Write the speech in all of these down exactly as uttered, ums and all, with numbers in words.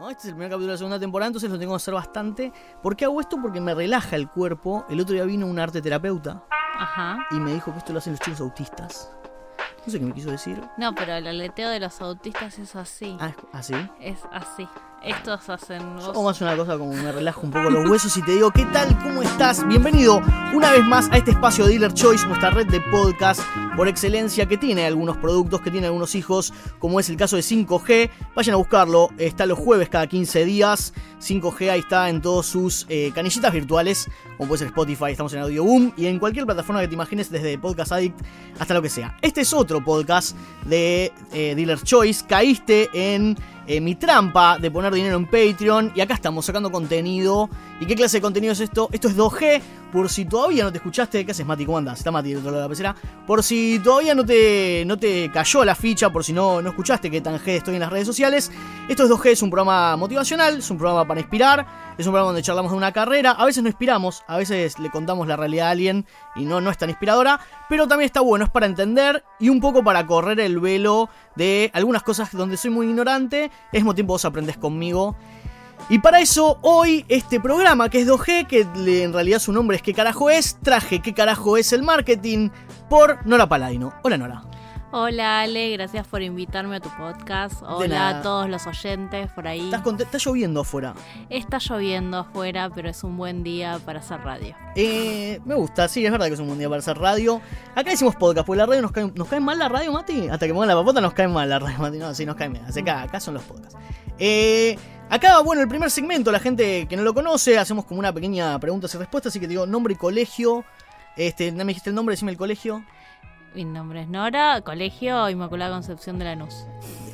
¿no? Este es el primer capítulo de la segunda temporada, entonces lo tengo que hacer bastante. ¿Por qué hago esto? Porque me relaja el cuerpo. El otro día vino un arte terapeuta. Ajá. Y me dijo que esto lo hacen los chicos autistas. No sé qué me quiso decir. No, pero el aleteo de los autistas es así. Ah, ¿así? Es así. Estos hacen... Yo hago más una cosa como me relajo un poco los huesos y te digo, ¿qué tal? ¿Cómo estás? Bienvenido una vez más a este espacio de Dealer Choice, nuestra red de podcast por excelencia que tiene algunos productos, que tiene algunos hijos, como es el caso de cinco G. Vayan a buscarlo, está los jueves cada quince días. cinco G ahí está en todos sus eh, canillitas virtuales, como puede ser Spotify, estamos en Audioboom y en cualquier plataforma que te imagines, desde Podcast Addict hasta lo que sea. Este es otro podcast de eh, Dealer Choice. Caíste en... Eh, mi trampa de poner dinero en Patreon. Y acá estamos sacando contenido. ¿Y qué clase de contenido es esto? Esto es dos G. Por si todavía no te escuchaste. ¿Qué haces, Mati? ¿Cómo andás? Está Mati del otro lado de la pecera. Por si todavía no te, no te cayó la ficha. Por si no, no escuchaste que tan G estoy en las redes sociales. Esto es dos G. Es un programa motivacional. Es un programa para inspirar. Es un programa donde charlamos de una carrera. A veces no inspiramos. A veces le contamos la realidad a alguien y no, no es tan inspiradora. Pero también está bueno. Es para entender y un poco para correr el velo de algunas cosas donde soy muy ignorante. Al mismo tiempo vos aprendés conmigo. Y para eso hoy este programa que es dos G, que en realidad su nombre es ¿Qué carajo es? Traje ¿Qué carajo es el marketing? Por Nora Paladino. Hola, Nora. Hola, Ale, gracias por invitarme a tu podcast. Hola a todos los oyentes por ahí. ¿Estás cont- ¿Está lloviendo afuera? Está lloviendo afuera, pero es un buen día para hacer radio. Eh, me gusta, sí, es verdad que es un buen día para hacer radio. Acá hicimos podcast, porque la radio nos cae, ¿nos cae mal la radio, Mati? Hasta que pongan la papota nos cae mal la radio, Mati. No, sí, nos cae mal. Así que acá, acá son los podcasts. Eh, acá, bueno, el primer segmento, la gente que no lo conoce, hacemos como una pequeña preguntas y respuestas, así que te digo nombre y colegio. Este, ¿no me dijiste el nombre? Decime el colegio. Mi nombre es Nora, colegio Inmaculada Concepción de Lanús.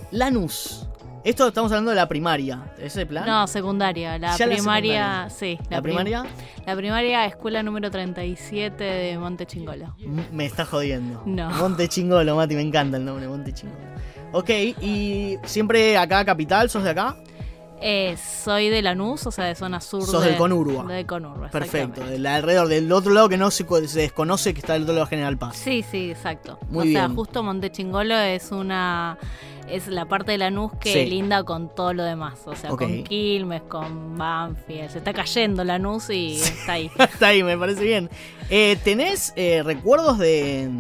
Lanús. Esto estamos hablando de la primaria. ¿Es el plan? No, secundaria. La ¿Ya primaria, la secundaria? sí. ¿La, ¿La prim- primaria? La primaria, escuela número treinta y siete de Monte Chingolo. M- me está jodiendo. No. Monte Chingolo, Mati, me encanta el nombre, Monte Chingolo. Ok, y siempre acá, capital, ¿sos de acá? Eh, soy de Lanús, o sea, de zona sur. Sos de, del Conurba. De Conurba, Perfecto, del alrededor del otro lado que no se, se desconoce, que está del otro lado de General Paz. Sí, sí, exacto. Muy o bien. sea, justo Monte Chingolo es una es la parte de Lanús que Sí. linda con todo lo demás, o sea, Okay. con Quilmes, con Banfield, se está cayendo Lanús y está ahí. Está ahí, me parece bien. Eh, ¿Tenés eh, recuerdos de,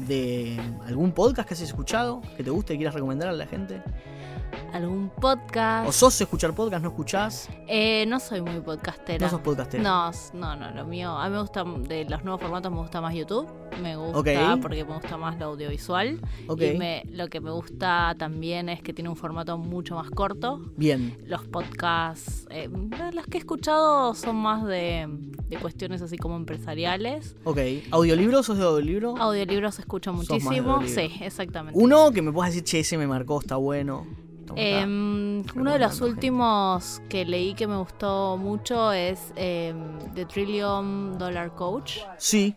de algún podcast que has escuchado, que te guste y quieras recomendar a la gente? ¿Algún podcast? ¿O sos escuchar podcast, no escuchás? Eh, no soy muy podcastera. No sos podcastera. No, no, no, lo mío, a mí me gusta, de los nuevos formatos me gusta más YouTube, me gusta Ok. porque me gusta más lo audiovisual. Ok. Y me, lo que me gusta también es que tiene un formato mucho más corto. Bien. Los podcasts, eh, los que he escuchado son más de, de cuestiones así como empresariales. Ok. ¿Audiolibros? ¿Sos de audiolibro? Audiolibros escucho Sos más de muchísimo. audiolibro. Sí, exactamente. Uno que me puedas decir, che, ese me marcó, está bueno. Estamos acá. Eh, uno de los recomendando últimos que leí que me gustó mucho es eh, The Trillion Dollar Coach, Sí.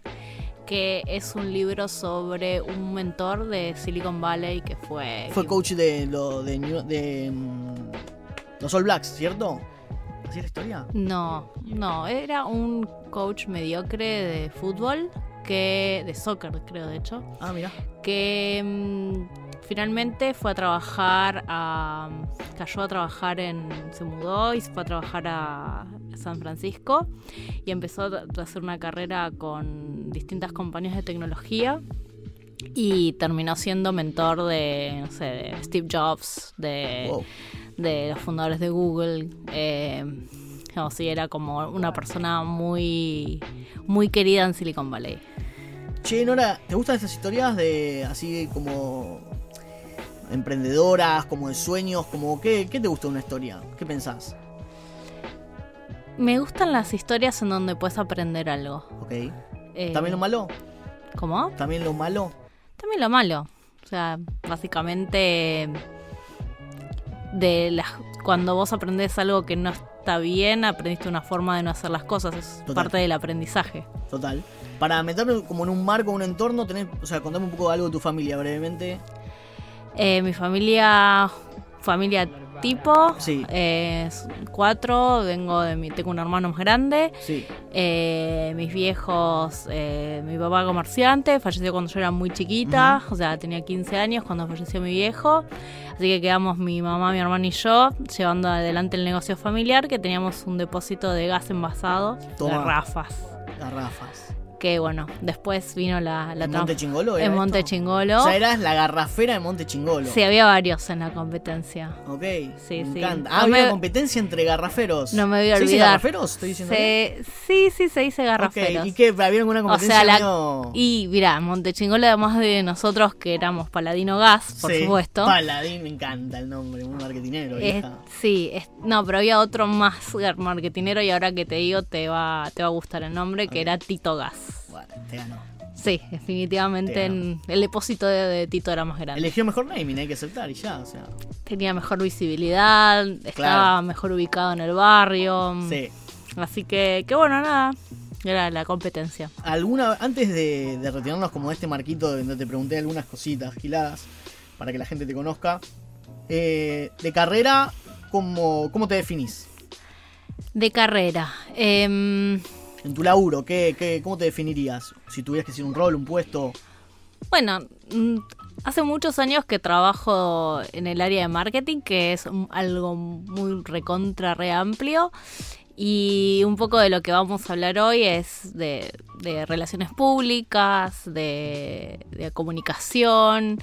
que es un libro sobre un mentor de Silicon Valley que fue... Fue coach de, lo, de, New- de mm, los All Blacks, ¿cierto? ¿Así es la historia? No, no, era un coach mediocre de fútbol, que de soccer creo de hecho, Ah, mira. que mm, finalmente fue a trabajar a, cayó a trabajar en, se mudó y se fue a trabajar a San Francisco y empezó a hacer una carrera con distintas compañías de tecnología y terminó siendo mentor de, no sé, de Steve Jobs, de, Wow. de los fundadores de Google. Eh, no, sí, era como una persona muy, muy querida en Silicon Valley. Che, Nora, ¿te gustan estas historias de así como emprendedoras, como de sueños? Como ¿qué, qué te gusta de una historia? ¿Qué pensás? Me gustan las historias en donde puedes aprender algo. Ok. Eh, ¿También lo malo? ¿Cómo? ¿También lo malo? También lo malo. O sea, básicamente de las, cuando vos aprendés algo que no está bien, aprendiste una forma de no hacer las cosas. Es Total. parte del aprendizaje. Total. Para meterme como en un marco, un entorno, tenés, o sea, contame un poco de algo de tu familia brevemente. Eh, mi familia, familia tipo, Sí. eh, cuatro, vengo de mi, tengo un hermano más grande, Sí. eh, mis viejos, eh, mi papá comerciante, falleció cuando yo era muy chiquita, uh-huh. o sea, tenía quince años cuando falleció mi viejo, así que quedamos mi mamá, mi hermano y yo llevando adelante el negocio familiar, que teníamos un depósito de gas envasado, Toma. garrafas. Garrafas. Que bueno, después vino la... la ¿En Monte Chingolo era En Monte esto? Chingolo. O sea, eras la garrafera de Monte Chingolo. Sí, había varios en la competencia. Ok, sí, me sí. encanta. No Ah, había me... una competencia entre garraferos. No me voy a ¿Se olvidar. dice garraferos? ¿Estoy diciendo se... Sí, sí, se dice garraferos. Okay. ¿Y qué? ¿Había alguna competencia? O sea, la... medio... Y mirá, en Monte Chingolo, además de nosotros que éramos Paladino Gas, por sí, supuesto. Paladín, me encanta el nombre, muy marketinero. Es... Sí, es... no, pero había otro más marketinero y ahora que te digo te va, te va a gustar el nombre, okay. que era Tito Gas. Bueno, te ganó. Sí, definitivamente en el depósito de, de Tito era más grande. Eligió mejor naming, hay que aceptar y ya, o sea. Tenía mejor visibilidad, estaba claro. mejor ubicado en el barrio. Sí. Así que, que bueno, nada, era la competencia. Alguna Antes de, de retirarnos como de este marquito donde te pregunté algunas cositas giladas para que la gente te conozca, eh, de carrera, ¿cómo, cómo te definís? De carrera, eh... En tu laburo, ¿qué, qué, ¿cómo te definirías? Si tuvieras que decir un rol, un puesto. Bueno, hace muchos años que trabajo en el área de marketing, que es algo muy recontra, re amplio. Y un poco de lo que vamos a hablar hoy es de, de relaciones públicas, de, de comunicación,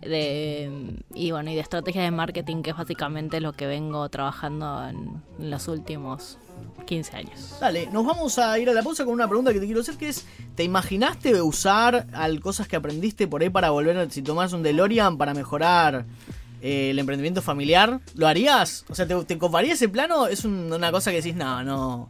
de y bueno y de estrategias de marketing, que es básicamente lo que vengo trabajando en, en los últimos quince años. Dale, nos vamos a ir a la pausa con una pregunta que te quiero hacer, que es, ¿te imaginaste usar al, cosas que aprendiste por ahí para volver, si tomás un DeLorean, para mejorar eh, el emprendimiento familiar? ¿Lo harías? O sea, ¿te, te coparía ese plano? ¿Es un, una cosa que decís, no, no...?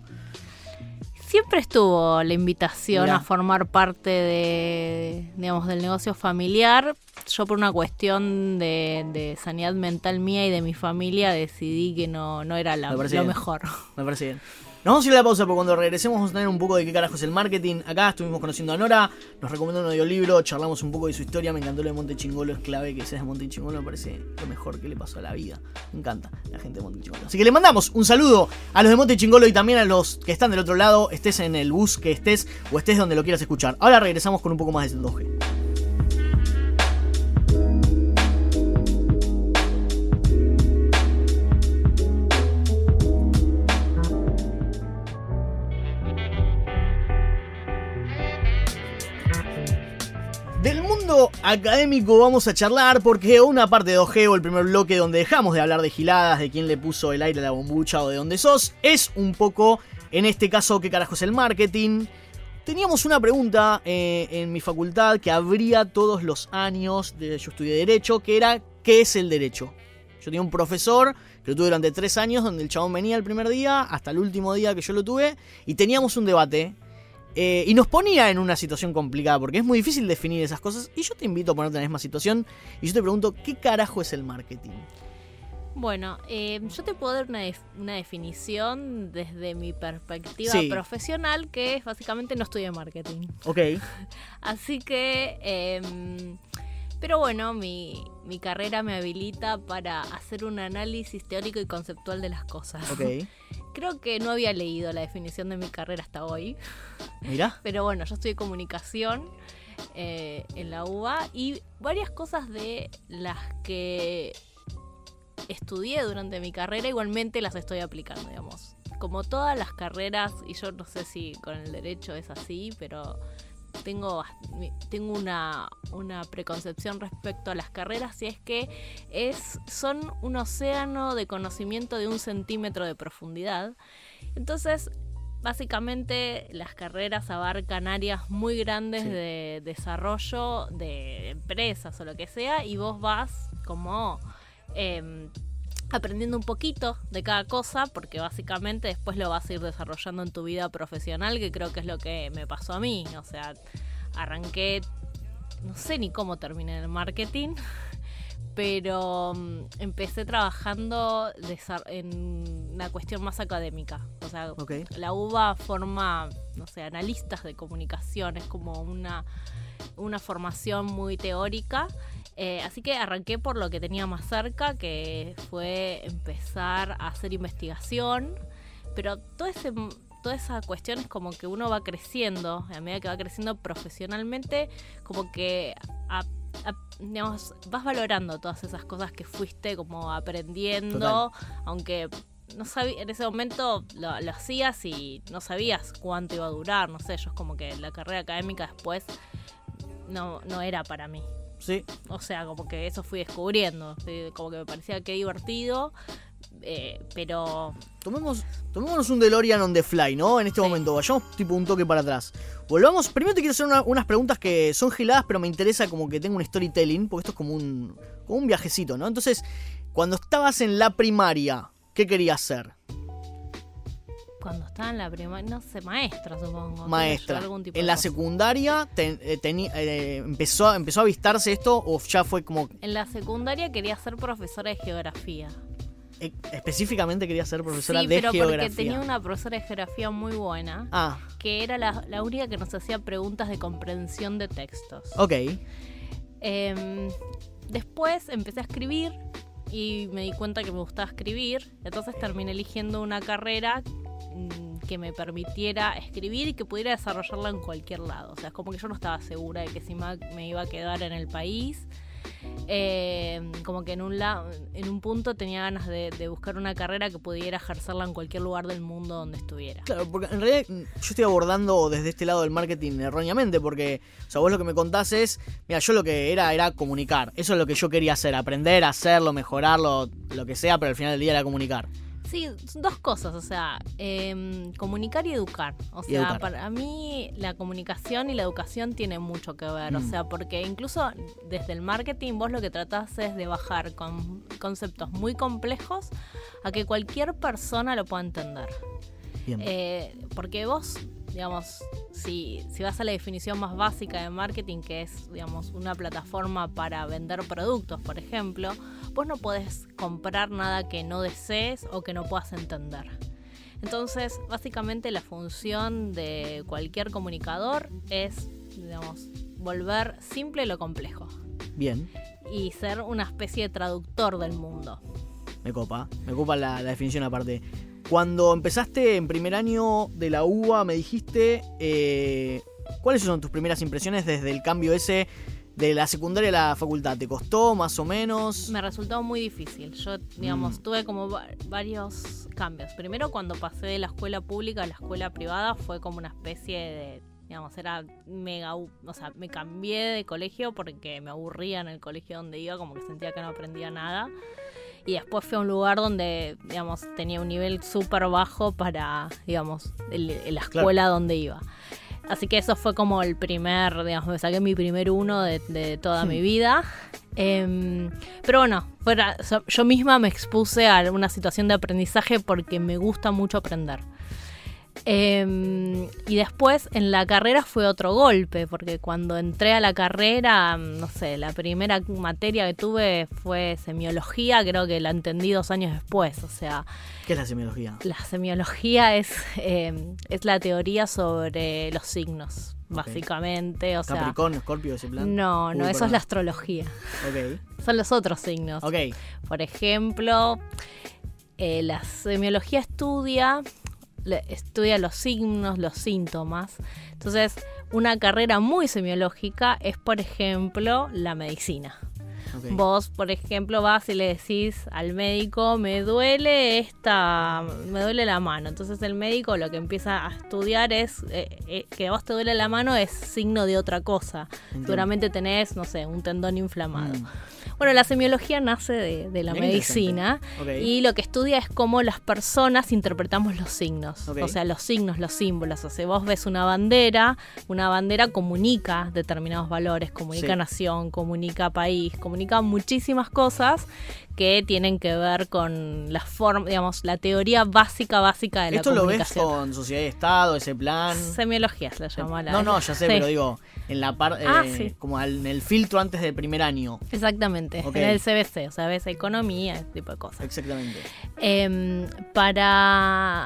Siempre estuvo la invitación Mirá. a formar parte de, digamos, del negocio familiar. Yo por una cuestión de, de sanidad mental mía y de mi familia decidí que no, no era la, lo bien. mejor. Me parece bien. Nos vamos a ir a la pausa, porque cuando regresemos vamos a tener un poco de qué carajo es el marketing. Acá estuvimos conociendo a Nora, nos recomendó un audiolibro, charlamos un poco de su historia, me encantó lo de Monte Chingolo, es clave que seas de Monte Chingolo, me parece lo mejor que le pasó a la vida. Me encanta la gente de Monte Chingolo. Así que le mandamos un saludo a los de Monte Chingolo y también a los que están del otro lado, estés en el bus que estés o estés donde lo quieras escuchar. Ahora regresamos con un poco más de dos G. Del mundo académico vamos a charlar, porque una parte de dos G, o el primer bloque donde dejamos de hablar de giladas, de quién le puso el aire a la bombucha o de dónde sos, es un poco, en este caso, qué carajo es el marketing. Teníamos una pregunta eh, en mi facultad que abría todos los años, de, yo estudié Derecho, que era, ¿qué es el Derecho? Yo tenía un profesor que lo tuve durante tres años, donde el chabón venía el primer día hasta el último día que yo lo tuve, y teníamos un debate. Eh, y nos ponía en una situación complicada, porque es muy difícil definir esas cosas. Y yo te invito a ponerte en la misma situación y yo te pregunto, ¿qué carajo es el marketing? Bueno, eh, yo te puedo dar una, def- una definición desde mi perspectiva Sí. profesional, que es básicamente no estudié marketing. Ok. Así que, eh, pero bueno, mi, mi carrera me habilita para hacer un análisis teórico y conceptual de las cosas. Ok. Creo que no había leído la definición de mi carrera hasta hoy. Mira. Pero bueno, yo estudié comunicación eh, en la U B A y varias cosas de las que estudié durante mi carrera igualmente las estoy aplicando, digamos. Como todas las carreras, y yo no sé si con el derecho es así, pero tengo, tengo una, una preconcepción respecto a las carreras, y es que es, son un océano de conocimiento de un centímetro de profundidad. Entonces, básicamente las carreras abarcan áreas muy grandes sí. de desarrollo de empresas o lo que sea, y vos vas como eh, aprendiendo un poquito de cada cosa, porque básicamente después lo vas a ir desarrollando en tu vida profesional, que creo que es lo que me pasó a mí. O sea, arranqué, no sé ni cómo terminé en el marketing, pero um, empecé trabajando en una cuestión más académica. O sea, okay. La U B A forma, no sé, analistas de comunicación, es como una, una formación muy teórica, Eh, así que arranqué por lo que tenía más cerca, que fue empezar a hacer investigación, pero todo ese, toda esa cuestión es como que uno va creciendo, a medida que va creciendo profesionalmente, como que a, a, digamos, vas valorando todas esas cosas que fuiste como aprendiendo, total, aunque no sabía, en ese momento lo, lo hacías y no sabías cuánto iba a durar, no sé, yo es como que la carrera académica después no, no era para mí. Sí. O sea, como que eso fui descubriendo, ¿sí? Como que me parecía que divertido, eh, pero... Tomemos, tomémonos un DeLorean on the fly, ¿no? En este sí. momento, vayamos tipo un toque para atrás. Volvamos, primero te quiero hacer una, unas preguntas que son geladas, pero me interesa como que tengo un storytelling, porque esto es como un, como un viajecito, ¿no? Entonces, cuando estabas en la primaria, ¿qué querías ser? Cuando estaba en la primaria, no sé, maestra supongo. Maestra. Algún tipo en de la cosa. Secundaria te, eh, teni, eh, empezó, empezó a avistarse esto o ya fue como... En la secundaria quería ser profesora de geografía. Eh, específicamente quería ser profesora sí, de pero geografía. Porque tenía una profesora de geografía muy buena, ah. que era la, la única que nos hacía preguntas de comprensión de textos. Ok. Eh, después empecé a escribir y me di cuenta que me gustaba escribir, entonces terminé eligiendo una carrera que me permitiera escribir y que pudiera desarrollarla en cualquier lado. O sea, es como que yo no estaba segura de que si me iba a quedar en el país. Eh, como que en un, la, en un punto tenía ganas de, de buscar una carrera que pudiera ejercerla en cualquier lugar del mundo donde estuviera. Claro, porque en realidad yo estoy abordando desde este lado del marketing erróneamente, porque, o sea, vos lo que me contás es, mira, yo lo que era era comunicar. Eso es lo que yo quería hacer, aprender, hacerlo, mejorarlo, lo que sea, pero al final del día era comunicar. Sí, dos cosas, o sea, eh, comunicar y educar. O sea, educar. Para mí la comunicación y la educación tienen mucho que ver. Mm. O sea, porque incluso desde el marketing vos lo que tratás es de bajar con conceptos muy complejos a que cualquier persona lo pueda entender. Bien. Eh, porque vos, digamos, si, si vas a la definición más básica de marketing, que es, digamos, una plataforma para vender productos, por ejemplo, vos no podés comprar nada que no desees o que no puedas entender. Entonces, básicamente la función de cualquier comunicador es, digamos, volver simple lo complejo. Bien. Y ser una especie de traductor del mundo. Me copa, me copa la, la definición aparte. Cuando empezaste en primer año de la U B A, me dijiste, eh, ¿cuáles son tus primeras impresiones desde el cambio ese de la secundaria a la facultad? ¿Te costó más o menos? Me resultó muy difícil. Yo, digamos, mm. tuve como va- varios cambios. Primero, cuando pasé de la escuela pública a la escuela privada, fue como una especie de, digamos, era mega, o sea, me cambié de colegio porque me aburría en el colegio donde iba, como que sentía que no aprendía nada. Y después fui a un lugar donde, digamos, tenía un nivel súper bajo para, digamos, el, el la escuela claro. donde iba. Así que eso fue como el primer, digamos, me saqué mi primer uno de, de toda sí. mi vida. Eh, pero bueno, fuera, yo misma me expuse a una situación de aprendizaje porque me gusta mucho aprender. Eh, y después en la carrera fue otro golpe, porque cuando entré a la carrera, no sé, la primera materia que tuve fue semiología, creo que la entendí dos años después, o sea... ¿Qué es la semiología? La semiología es, eh, es la teoría sobre los signos, okay. básicamente, o sea... ¿Capricornio, Escorpio, ese plan? No, no, Uy, eso perdón. es la astrología. Okay. Son los otros signos. Okay. Por ejemplo, eh, la semiología estudia... estudia los signos, los síntomas. Entonces, una carrera muy semiológica es, por ejemplo, la medicina. Okay. Vos, por ejemplo, vas y le decís al médico, me duele esta, me duele la mano. Entonces el médico lo que empieza a estudiar es eh, eh, que a vos te duele la mano es signo de otra cosa. Entiendo. Seguramente tenés, no sé, un tendón inflamado. Mm. Bueno, la semiología nace de, de la Bien medicina okay. y lo que estudia es cómo las personas interpretamos los signos. Okay. O sea, los signos, los símbolos. O sea, vos ves una bandera, una bandera comunica determinados valores, comunica sí. nación, comunica país, comunica muchísimas cosas que tienen que ver con la forma, digamos, la teoría básica, básica de la comunicación. ¿Esto lo ves con sociedad y estado, ese plan? Semiología se la llama. La, no, no, ya sé, sí. pero digo, en la parte, ah, eh, sí. como en el filtro antes del primer año. Exactamente, okay. en el C B C, o sea, ves economía, ese tipo de cosas. Exactamente. Eh, para,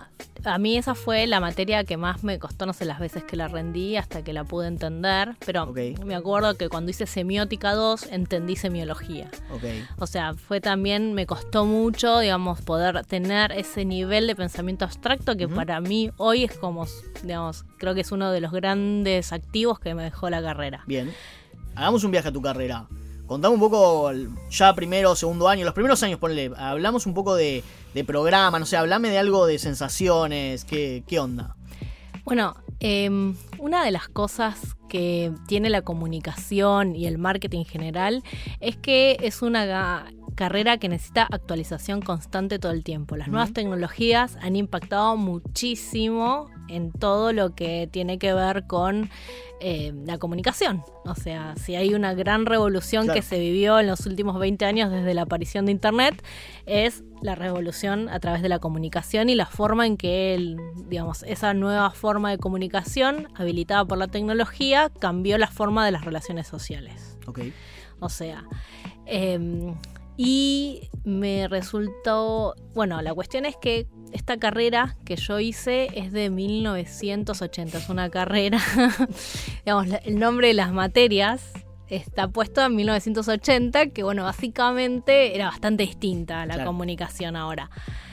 a mí esa fue la materia que más me costó, no sé las veces que la rendí hasta que la pude entender, pero okay. me acuerdo que cuando hice semiótica dos entendí semiología. Okay. O sea, fue también, me costó mucho, digamos, poder tener ese nivel de pensamiento abstracto que uh-huh. para mí hoy es como, digamos, creo que es uno de los grandes activos que me dejó la carrera. Bien, hagamos un viaje a tu carrera. Contame un poco, ya primero, segundo año, los primeros años, ponle, hablamos un poco de, de programa, no sé, hablame de algo de sensaciones, ¿qué, qué onda? Bueno, eh, una de las cosas que tiene la comunicación y el marketing en general es que es una carrera que necesita actualización constante todo el tiempo. Las uh-huh. nuevas tecnologías han impactado muchísimo en todo lo que tiene que ver con eh, la comunicación. O sea, si hay una gran revolución claro. que se vivió en los últimos veinte años desde la aparición de Internet, es la revolución a través de la comunicación y la forma en que el, digamos, esa nueva forma de comunicación habilitada por la tecnología cambió la forma de las relaciones sociales. Okay. O sea, eh, y me resultó, bueno, la cuestión es que esta carrera que yo hice es de mil novecientos ochenta, es una carrera, digamos, el nombre de las materias está puesto en mil novecientos ochenta, que bueno, básicamente era bastante distinta a la claro. comunicación ahora.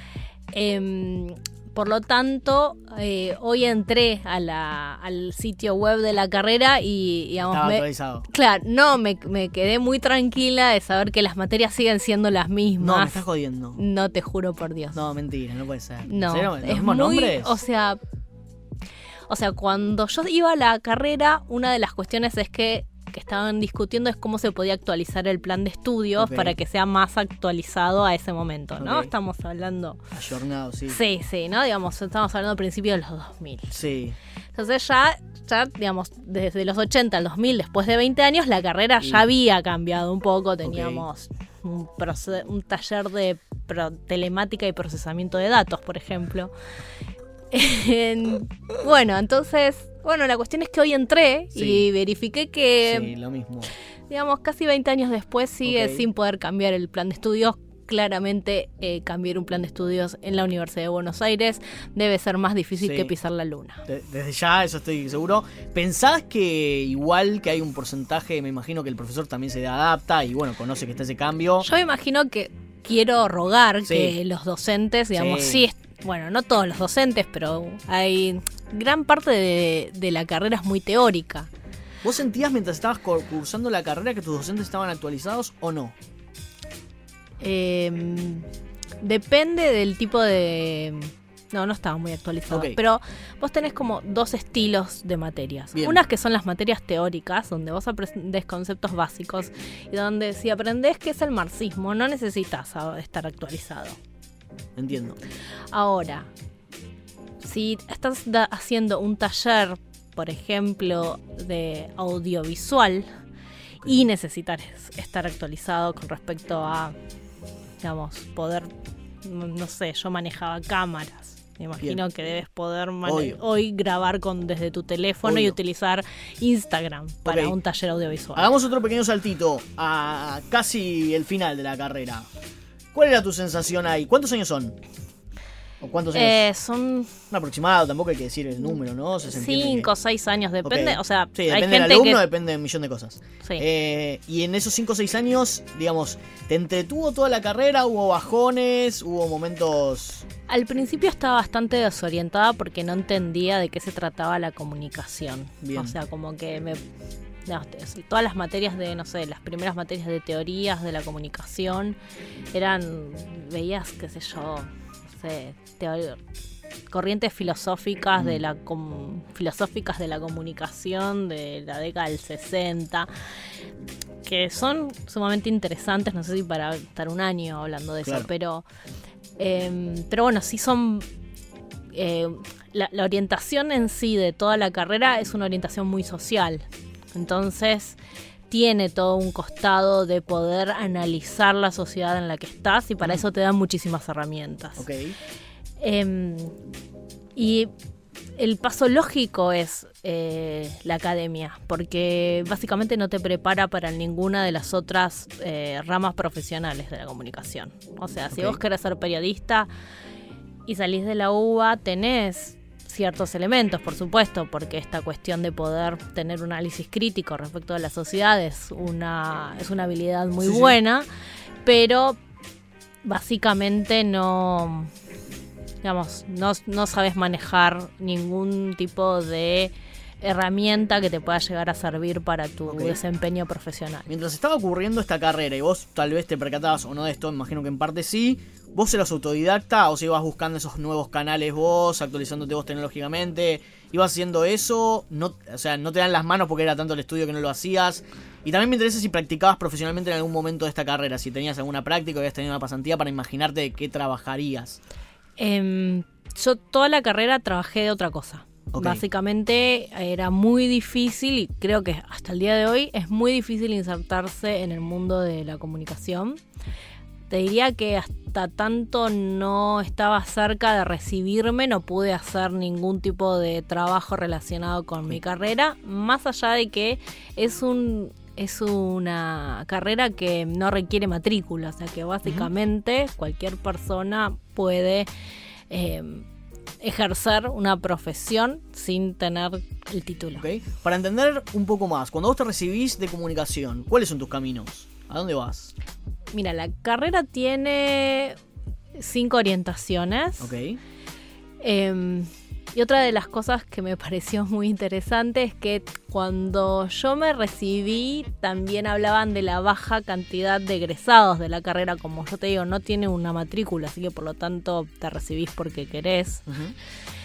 Eh, por lo tanto, eh, hoy entré a la, al sitio web de la carrera y, digamos, estaba me, actualizado. Claro, no, me, me quedé muy tranquila de saber que las materias siguen siendo las mismas. No, me estás jodiendo. No, te juro por Dios. No, mentira, no puede ser. No, ¿En serio? es muy, nombres? O sea, o sea, cuando yo iba a la carrera, una de las cuestiones es que que estaban discutiendo es cómo se podía actualizar el plan de estudios okay. para que sea más actualizado a ese momento, ¿no? Okay. Estamos hablando... Ayornado, sí. Sí, sí, ¿no? Digamos, estamos hablando a principios de los dos mil. Sí. Entonces ya, ya, digamos, desde los ochenta al dos mil, después de veinte años, la carrera sí. ya había cambiado un poco. Teníamos okay. un, proce- un taller de pro- telemática y procesamiento de datos, por ejemplo. Bueno, entonces... Bueno, la cuestión es que hoy entré sí. y verifiqué que, sí, lo mismo. digamos, casi veinte años después sigue okay. sin poder cambiar el plan de estudios. Claramente, eh, cambiar un plan de estudios en la Universidad de Buenos Aires debe ser más difícil sí. que pisar la luna. De- desde ya, eso estoy seguro. ¿Pensás que igual que hay un porcentaje, me imagino que el profesor también se adapta y, bueno, conoce que está ese cambio? Yo me imagino que quiero rogar sí. que los docentes, digamos, sí, sí bueno, no todos los docentes, pero hay gran parte de, de la carrera es muy teórica. ¿Vos sentías mientras estabas cursando la carrera que tus docentes estaban actualizados o no? Eh, depende del tipo de... No, no estaban muy actualizados. Okay. Pero vos tenés como dos estilos de materias. Bien. Unas que son las materias teóricas, donde vos aprendés conceptos básicos y donde si aprendés qué es el marxismo, no necesitas estar actualizado. Entiendo. Ahora, si estás da- haciendo un taller, por ejemplo, de audiovisual y necesitas estar actualizado con respecto a, digamos, poder, no sé, yo manejaba cámaras. Me imagino Bien. que debes poder mane- hoy grabar con desde tu teléfono Obvio. y utilizar Instagram para okay. un taller audiovisual. Hagamos otro pequeño saltito a casi el final de la carrera. ¿Cuál era tu sensación ahí? ¿Cuántos años son? ¿O cuántos años? Eh, son... Un aproximado, tampoco hay que decir el número, ¿no? Se cinco o seis años, depende, okay. o sea... Sí, depende hay del gente alumno, que... depende de un millón de cosas. Sí. Eh, y en esos cinco o seis años, digamos, ¿te entretuvo toda la carrera? ¿Hubo bajones? ¿Hubo momentos...? Al principio estaba bastante desorientada porque no entendía de qué se trataba la comunicación. Bien. O sea, como que me... No, todas las materias de, no sé, las primeras materias de teorías de la comunicación eran, veías, qué sé yo, no sé, teoría, corrientes filosóficas mm. de la com, filosóficas de la comunicación de la década del sesenta, que son sumamente interesantes, no sé si para estar un año hablando de claro. eso, pero, eh, pero bueno, sí son... Eh, la, la orientación en sí de toda la carrera es una orientación muy social. Entonces tiene todo un costado de poder analizar la sociedad en la que estás y para mm. eso te dan muchísimas herramientas. Okay. Eh, y el paso lógico es eh, la academia, porque básicamente no te prepara para ninguna de las otras eh, ramas profesionales de la comunicación. O sea, okay. si vos querés ser periodista... y salís de la UBA, tenés ciertos elementos, por supuesto, porque esta cuestión de poder tener un análisis crítico respecto a la sociedad es una, es una habilidad muy sí, buena, sí. pero básicamente no, digamos, no, no sabes manejar ningún tipo de herramienta que te pueda llegar a servir para tu okay. desempeño profesional. Mientras estaba ocurriendo esta carrera y vos tal vez te percatabas o no de esto, imagino que en parte sí, ¿vos eras autodidacta o si ibas buscando esos nuevos canales vos, actualizándote vos tecnológicamente? ¿Ibas haciendo eso? No, o sea, no te dan las manos porque era tanto el estudio que no lo hacías. Y también me interesa si practicabas profesionalmente en algún momento de esta carrera, si tenías alguna práctica o habías tenido una pasantía para imaginarte de qué trabajarías. Eh, yo toda la carrera trabajé de otra cosa. Okay. Básicamente era muy difícil, y creo que hasta el día de hoy es muy difícil insertarse en el mundo de la comunicación. Te diría que hasta tanto no estaba cerca de recibirme, no pude hacer ningún tipo de trabajo relacionado con mi carrera, más allá de que es un es una carrera que no requiere matrícula, o sea que básicamente uh-huh. cualquier persona puede eh, ejercer una profesión sin tener el título. Okay. Para entender un poco más, cuando vos te recibís de comunicación, ¿cuáles son tus caminos? ¿A dónde vas? Mira, la carrera tiene cinco orientaciones. Ok. Eh, y otra de las cosas que me pareció muy interesante es que cuando yo me recibí también hablaban de la baja cantidad de egresados de la carrera. Como yo te digo, no tiene una matrícula, así que por lo tanto te recibís porque querés. Uh-huh.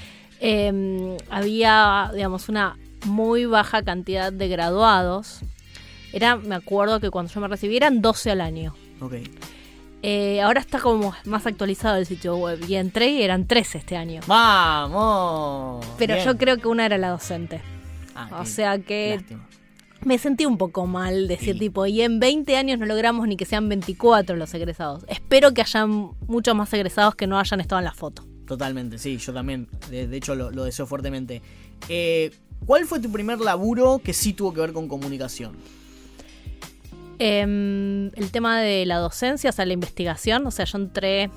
Eh, había, digamos, una muy baja cantidad de graduados. Era, me acuerdo que cuando yo me recibí eran doce al año. Ok. Eh, ahora está como más actualizado el sitio web y entré y eran trece este año. ¡Vamos! Pero Bien. Yo creo que una era la docente. Ah, o sea que lástima. Me sentí un poco mal, decir sí. tipo, y en veinte años no logramos ni que sean veinticuatro los egresados. Espero que hayan muchos más egresados que no hayan estado en la foto. Totalmente, sí, yo también. De, de hecho lo, lo deseo fuertemente. Eh, ¿Cuál fue tu primer laburo que sí tuvo que ver con comunicación? Eh, el tema de la docencia, o sea, la investigación. O sea, yo entré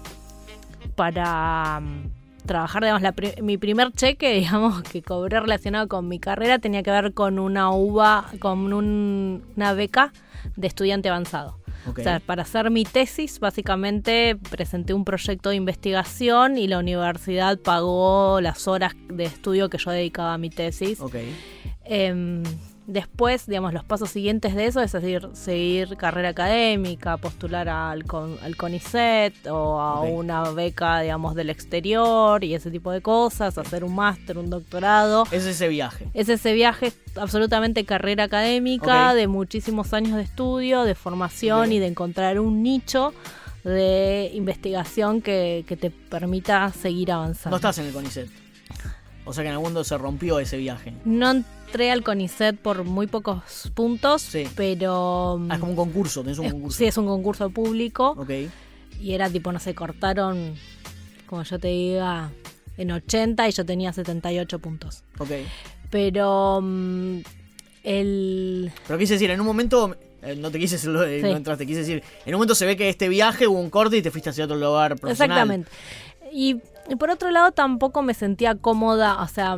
para um, trabajar, digamos, la pri- mi primer cheque, digamos, que cobré relacionado con mi carrera tenía que ver con una uva, con un, una beca de estudiante avanzado. Okay. O sea, para hacer mi tesis, básicamente presenté un proyecto de investigación y la universidad pagó las horas de estudio que yo dedicaba a mi tesis. Okay. Eh, Después, digamos, los pasos siguientes de eso es decir, seguir carrera académica, postular al, con, al CONICET o a okay. una beca, digamos, del exterior y ese tipo de cosas, hacer un máster, un doctorado. Es ese viaje. Es ese viaje, absolutamente carrera académica, okay. de muchísimos años de estudio, de formación okay. y de encontrar un nicho de investigación que, que te permita seguir avanzando. No estás en el CONICET. O sea que en algún momento se rompió ese viaje. No entré al CONICET por muy pocos puntos, sí. pero... Ah, es como un concurso, tenés un es, concurso. Sí, es un concurso público. Ok. Y era tipo, no sé, cortaron, como yo te diga, en ochenta y yo tenía setenta y ocho puntos. Ok. Pero um, el... Pero quise decir, en un momento... Eh, no te quise decir, eh, sí. no entraste, quise decir, en un momento se ve que este viaje hubo un corte y te fuiste hacia otro lugar profesional. Exactamente. Y, y por otro lado tampoco me sentía cómoda, o sea,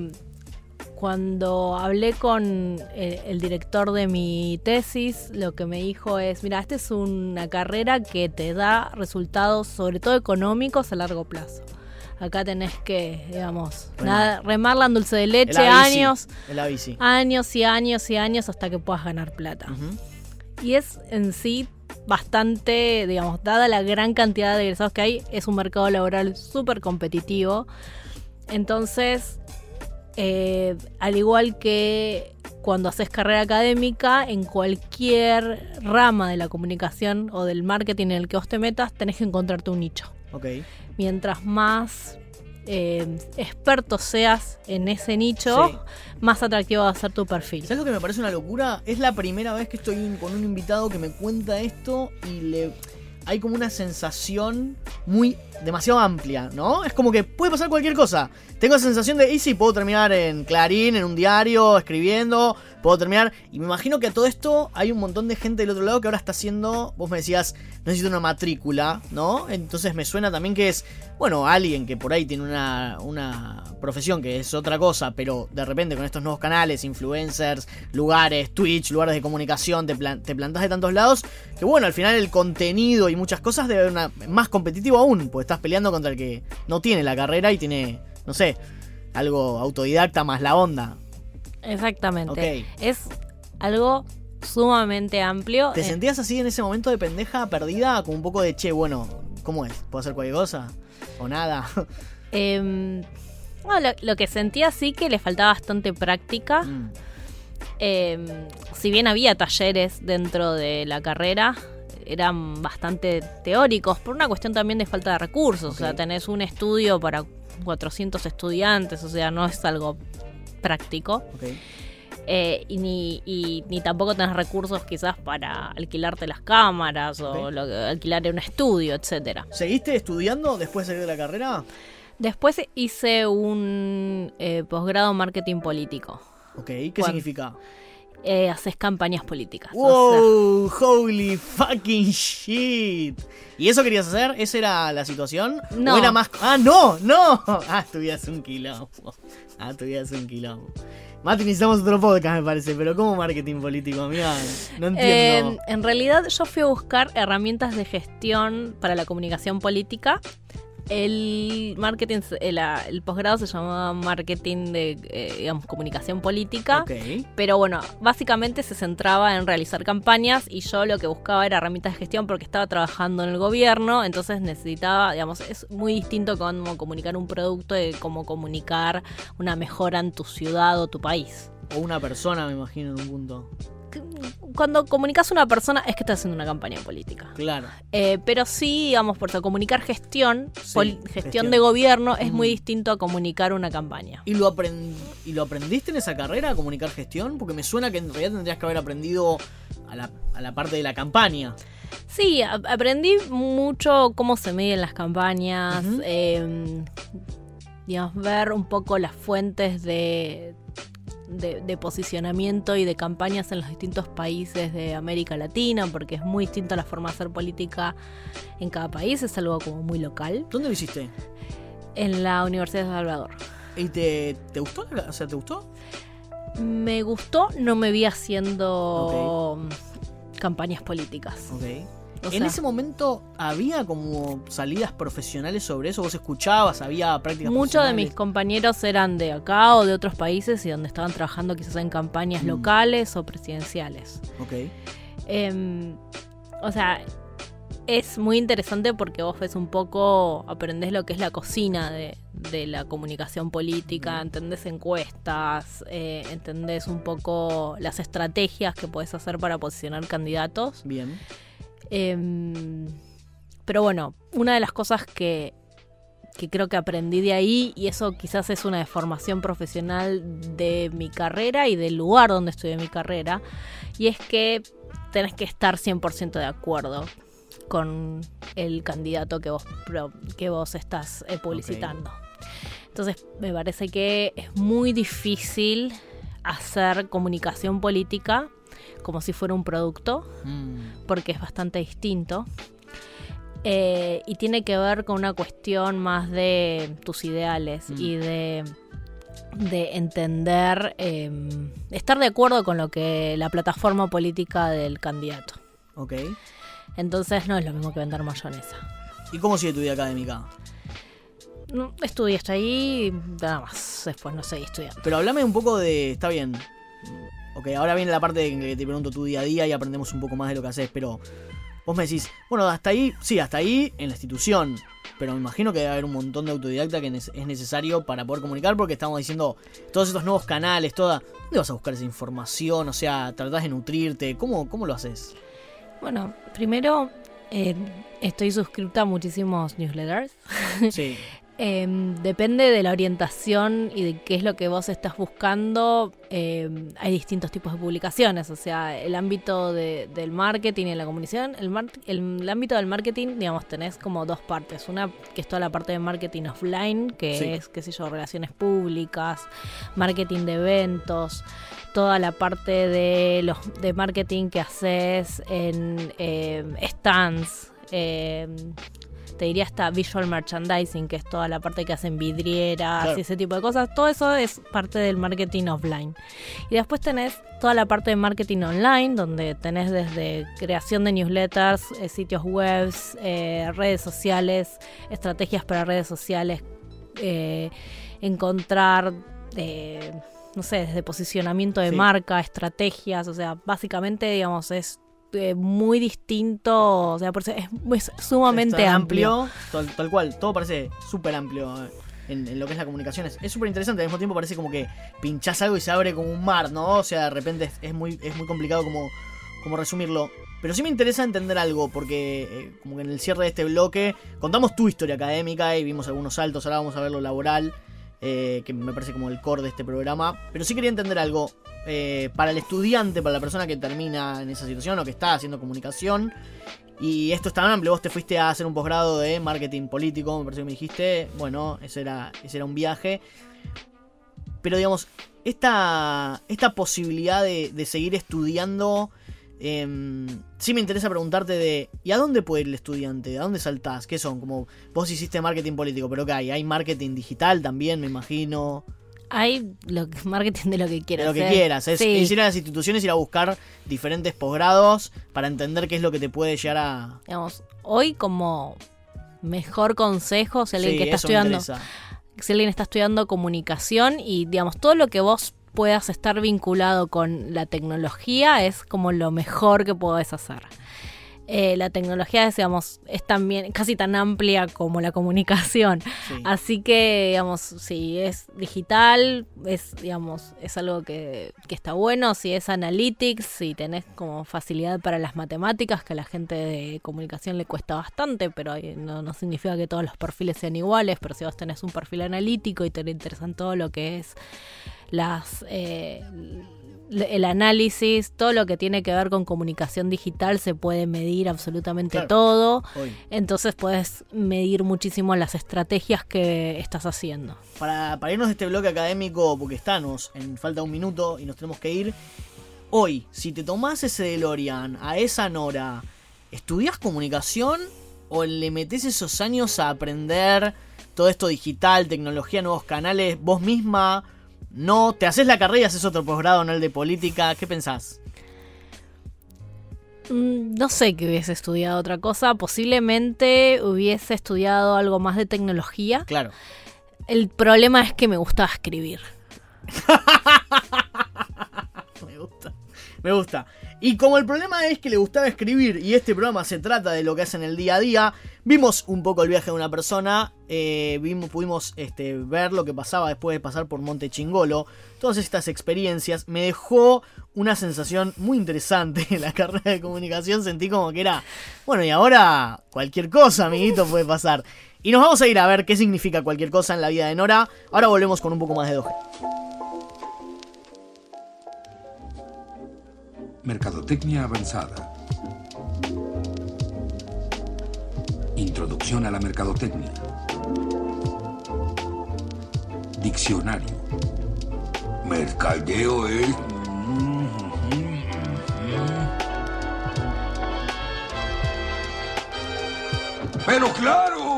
cuando hablé con el, el director de mi tesis, lo que me dijo es, mira, esta es una carrera que te da resultados, sobre todo económicos, a largo plazo. Acá tenés que, digamos, bueno, nada, remarla en dulce de leche, el años, el años y años y años hasta que puedas ganar plata. Uh-huh. Y es en sí bastante, digamos, dada la gran cantidad de egresados que hay, es un mercado laboral súper competitivo. Entonces, eh, al igual que cuando haces carrera académica, en cualquier rama de la comunicación o del marketing en el que vos te metas, tenés que encontrarte un nicho. Okay. Mientras más eh, experto seas en ese nicho, sí. más atractivo va a ser tu perfil. ¿Sabes lo que me parece una locura? Es la primera vez que estoy con un invitado que me cuenta esto y le... hay como una sensación muy demasiado amplia, ¿no? Es como que puede pasar cualquier cosa. Tengo la sensación de, y sí, puedo terminar en Clarín, en un diario, escribiendo, puedo terminar... Y me imagino que a todo esto hay un montón de gente del otro lado que ahora está haciendo... Vos me decías, necesito una matrícula, ¿no? Entonces me suena también que es, bueno, alguien que por ahí tiene una, una profesión que es otra cosa, pero de repente con estos nuevos canales, influencers, lugares, Twitch, lugares de comunicación, te, plan, te plantás de tantos lados, que bueno, al final el contenido y muchas cosas debe ser una, más competitivo aún, porque estás peleando contra el que no tiene la carrera y tiene... no sé, algo autodidacta más la onda. Exactamente. Okay. Es algo sumamente amplio. ¿Te eh, sentías así en ese momento de pendeja, perdida? Como un poco de, che, bueno, ¿cómo es? ¿Puedo hacer cualquier cosa? ¿O nada? eh, bueno, lo, lo que sentía sí que le faltaba bastante práctica. Mm. Eh, si bien había talleres dentro de la carrera, eran bastante teóricos, por una cuestión también de falta de recursos. Okay. O sea, tenés un estudio para cuatrocientos estudiantes, o sea, no es algo práctico. Okay. Eh, y, ni, y ni tampoco tenés recursos quizás para alquilarte las cámaras okay. o lo, alquilar un estudio, etcétera. ¿Seguiste estudiando después de salir de la carrera? Después hice un eh, posgrado en marketing político. Ok, ¿qué Cuando, significa? Eh, haces campañas políticas. ¡Wow! O sea, ¡holy fucking shit! ¿Y eso querías hacer? ¿Esa era la situación? No. ¿O era más... ¡Ah, no! ¡No! Ah, tu vida es un quilombo. Ah, tu vida es un quilombo. Mati, necesitamos otro podcast, me parece. Pero ¿cómo marketing político, amiga? No entiendo. Eh, en realidad, yo fui a buscar herramientas de gestión para la comunicación política. El marketing, el, el posgrado se llamaba marketing de, eh, digamos, comunicación política. Okay. Pero bueno, básicamente se centraba en realizar campañas y yo lo que buscaba era herramientas de gestión porque estaba trabajando en el gobierno, entonces necesitaba, digamos, es muy distinto cómo comunicar un producto de cómo comunicar una mejora en tu ciudad o tu país. O una persona, me imagino, en un punto. Cuando comunicas a una persona es que estás haciendo una campaña política. Claro. Eh, pero sí, digamos, por comunicar gestión, Sí, pol- gestión, gestión de gobierno es Mm. muy distinto a comunicar una campaña. ¿Y lo, aprend- ¿Y lo aprendiste en esa carrera, a comunicar gestión? Porque me suena que en realidad tendrías que haber aprendido a la, a la parte de la campaña. Sí, a- aprendí mucho cómo se miden las campañas, Ujú. eh, digamos, ver un poco las fuentes de... De, de posicionamiento y de campañas en los distintos países de América Latina, porque es muy distinta la forma de hacer política en cada país, es algo como muy local. ¿Dónde lo hiciste? En la Universidad de Salvador. ¿Y te, te gustó? O sea, ¿te gustó? Me gustó, no me vi haciendo okay. campañas políticas. Ok. O ¿En sea, ese momento había como salidas profesionales sobre eso? ¿Vos escuchabas? ¿Había prácticas muchos de profesionales? mis compañeros eran de acá o de otros países y donde estaban trabajando quizás en campañas Mm. locales o presidenciales. Ok. Eh, o sea, es muy interesante porque vos ves un poco, aprendés lo que es la cocina de, de la comunicación política, entendés encuestas, eh, entendés un poco las estrategias que podés hacer para posicionar candidatos. Bien. Eh, pero bueno, una de las cosas que, que creo que aprendí de ahí, y eso quizás es una deformación profesional de mi carrera y del lugar donde estudié mi carrera, y es que tenés que estar cien por ciento de acuerdo con el candidato que vos, que vos estás eh, publicitando. Okay. Entonces me parece que es muy difícil hacer comunicación política como si fuera un producto, mm. porque es bastante distinto. Eh, y tiene que ver con una cuestión más de tus ideales mm. y de, de entender, eh, estar de acuerdo con lo que la plataforma política del candidato. Ok. Entonces no es lo mismo que vender mayonesa. ¿Y cómo sigue tu vida académica? No, estudié hasta ahí, nada más. Después no seguí estudiando. Pero hablame un poco de... Está bien. Ok, ahora viene la parte en que te pregunto tu día a día y aprendemos un poco más de lo que haces, pero vos me decís, bueno, hasta ahí, sí, hasta ahí en la institución, pero me imagino que debe haber un montón de autodidacta que es necesario para poder comunicar, porque estamos diciendo todos estos nuevos canales, toda, ¿dónde vas a buscar esa información? O sea, tratás de nutrirte, ¿cómo, cómo lo haces? Bueno, primero, eh, estoy suscrita a muchísimos newsletters. Sí. Eh, depende de la orientación y de qué es lo que vos estás buscando. Eh, hay distintos tipos de publicaciones, o sea, el ámbito de, del marketing y la comunicación. El, mar, el, el ámbito del marketing, digamos, tenés como dos partes. Una que es toda la parte de marketing offline, que sí. es, qué sé yo, relaciones públicas, marketing de eventos, toda la parte de los de marketing que haces en eh, stands, eh, te diría hasta visual merchandising, que es toda la parte que hacen vidrieras, claro, y ese tipo de cosas. Todo eso es parte del marketing offline. Y después tenés toda la parte de marketing online, donde tenés desde creación de newsletters, eh, sitios web, eh, redes sociales, estrategias para redes sociales, eh, encontrar, eh, no sé, desde posicionamiento de sí. marca, estrategias, o sea, básicamente, digamos, es muy distinto, o sea, por eso es, es sumamente Está amplio. amplio tal, tal cual, todo parece súper amplio en, en lo que es la comunicación. Es súper interesante, al mismo tiempo parece como que pinchás algo y se abre como un mar, ¿no? O sea, de repente es, es, muy, es muy complicado como, como resumirlo. Pero sí me interesa entender algo, porque eh, como que en el cierre de este bloque contamos tu historia académica y vimos algunos saltos, ahora vamos a ver lo laboral, eh, que me parece como el core de este programa. Pero sí quería entender algo. Eh, para el estudiante, para la persona que termina en esa situación o que está haciendo comunicación, y esto es tan amplio, vos te fuiste a hacer un posgrado de marketing político, me parece que me dijiste, bueno, ese era, ese era un viaje, pero digamos, esta, esta posibilidad de, de seguir estudiando, eh, sí me interesa preguntarte de, ¿y a dónde puede ir el estudiante? ¿A dónde saltás? ¿Qué son? Como vos hiciste marketing político, pero ¿qué hay? ¿Hay marketing digital también, me imagino? Hay lo que, marketing de lo que quieras. De lo que ¿eh? quieras. Es, sí. es ir a las instituciones, ir a buscar diferentes posgrados para entender qué es lo que te puede llegar a... Digamos, hoy como mejor consejo, si alguien sí, que está estudiando, si alguien está estudiando comunicación y digamos todo lo que vos puedas estar vinculado con la tecnología es como lo mejor que podés hacer. Eh, la tecnología, digamos, es también casi tan amplia como la comunicación. Sí. Así que, digamos, si es digital, es, digamos, es algo que, que está bueno. Si es analytics, si tenés como facilidad para las matemáticas, que a la gente de comunicación le cuesta bastante, pero no, no significa que todos los perfiles sean iguales. Pero si vos tenés un perfil analítico y te interesan todo lo que es las... Eh, el análisis, todo lo que tiene que ver con comunicación digital se puede medir absolutamente claro. todo. Hoy. Entonces puedes medir muchísimo las estrategias que estás haciendo. Para, para irnos de este bloque académico, porque estamos en falta un minuto y nos tenemos que ir. Hoy, si te tomás ese DeLorean a esa Nora, ¿estudiás comunicación o le metés esos años a aprender todo esto digital, tecnología, nuevos canales, vos misma? No, te haces la carrera y haces otro posgrado, no el de política. ¿Qué pensás? No sé que hubiese estudiado otra cosa. Posiblemente hubiese estudiado algo más de tecnología. Claro. El problema es que me gustaba escribir. Me gusta. Me gusta. Y como el problema es que le gustaba escribir y este programa se trata de lo que hace en el día a día, vimos un poco el viaje de una persona, eh, vimos, pudimos este, ver lo que pasaba después de pasar por Monte Chingolo. Todas estas experiencias me dejó una sensación muy interesante en la carrera de comunicación. Sentí como que era, bueno, y ahora cualquier cosa, amiguito, puede pasar. Y nos vamos a ir a ver qué significa cualquier cosa en la vida de Nora. Ahora volvemos con un poco más de Doge. Mercadotecnia avanzada. Introducción a la mercadotecnia. Diccionario. Mercadeo es... ¡Pero claro!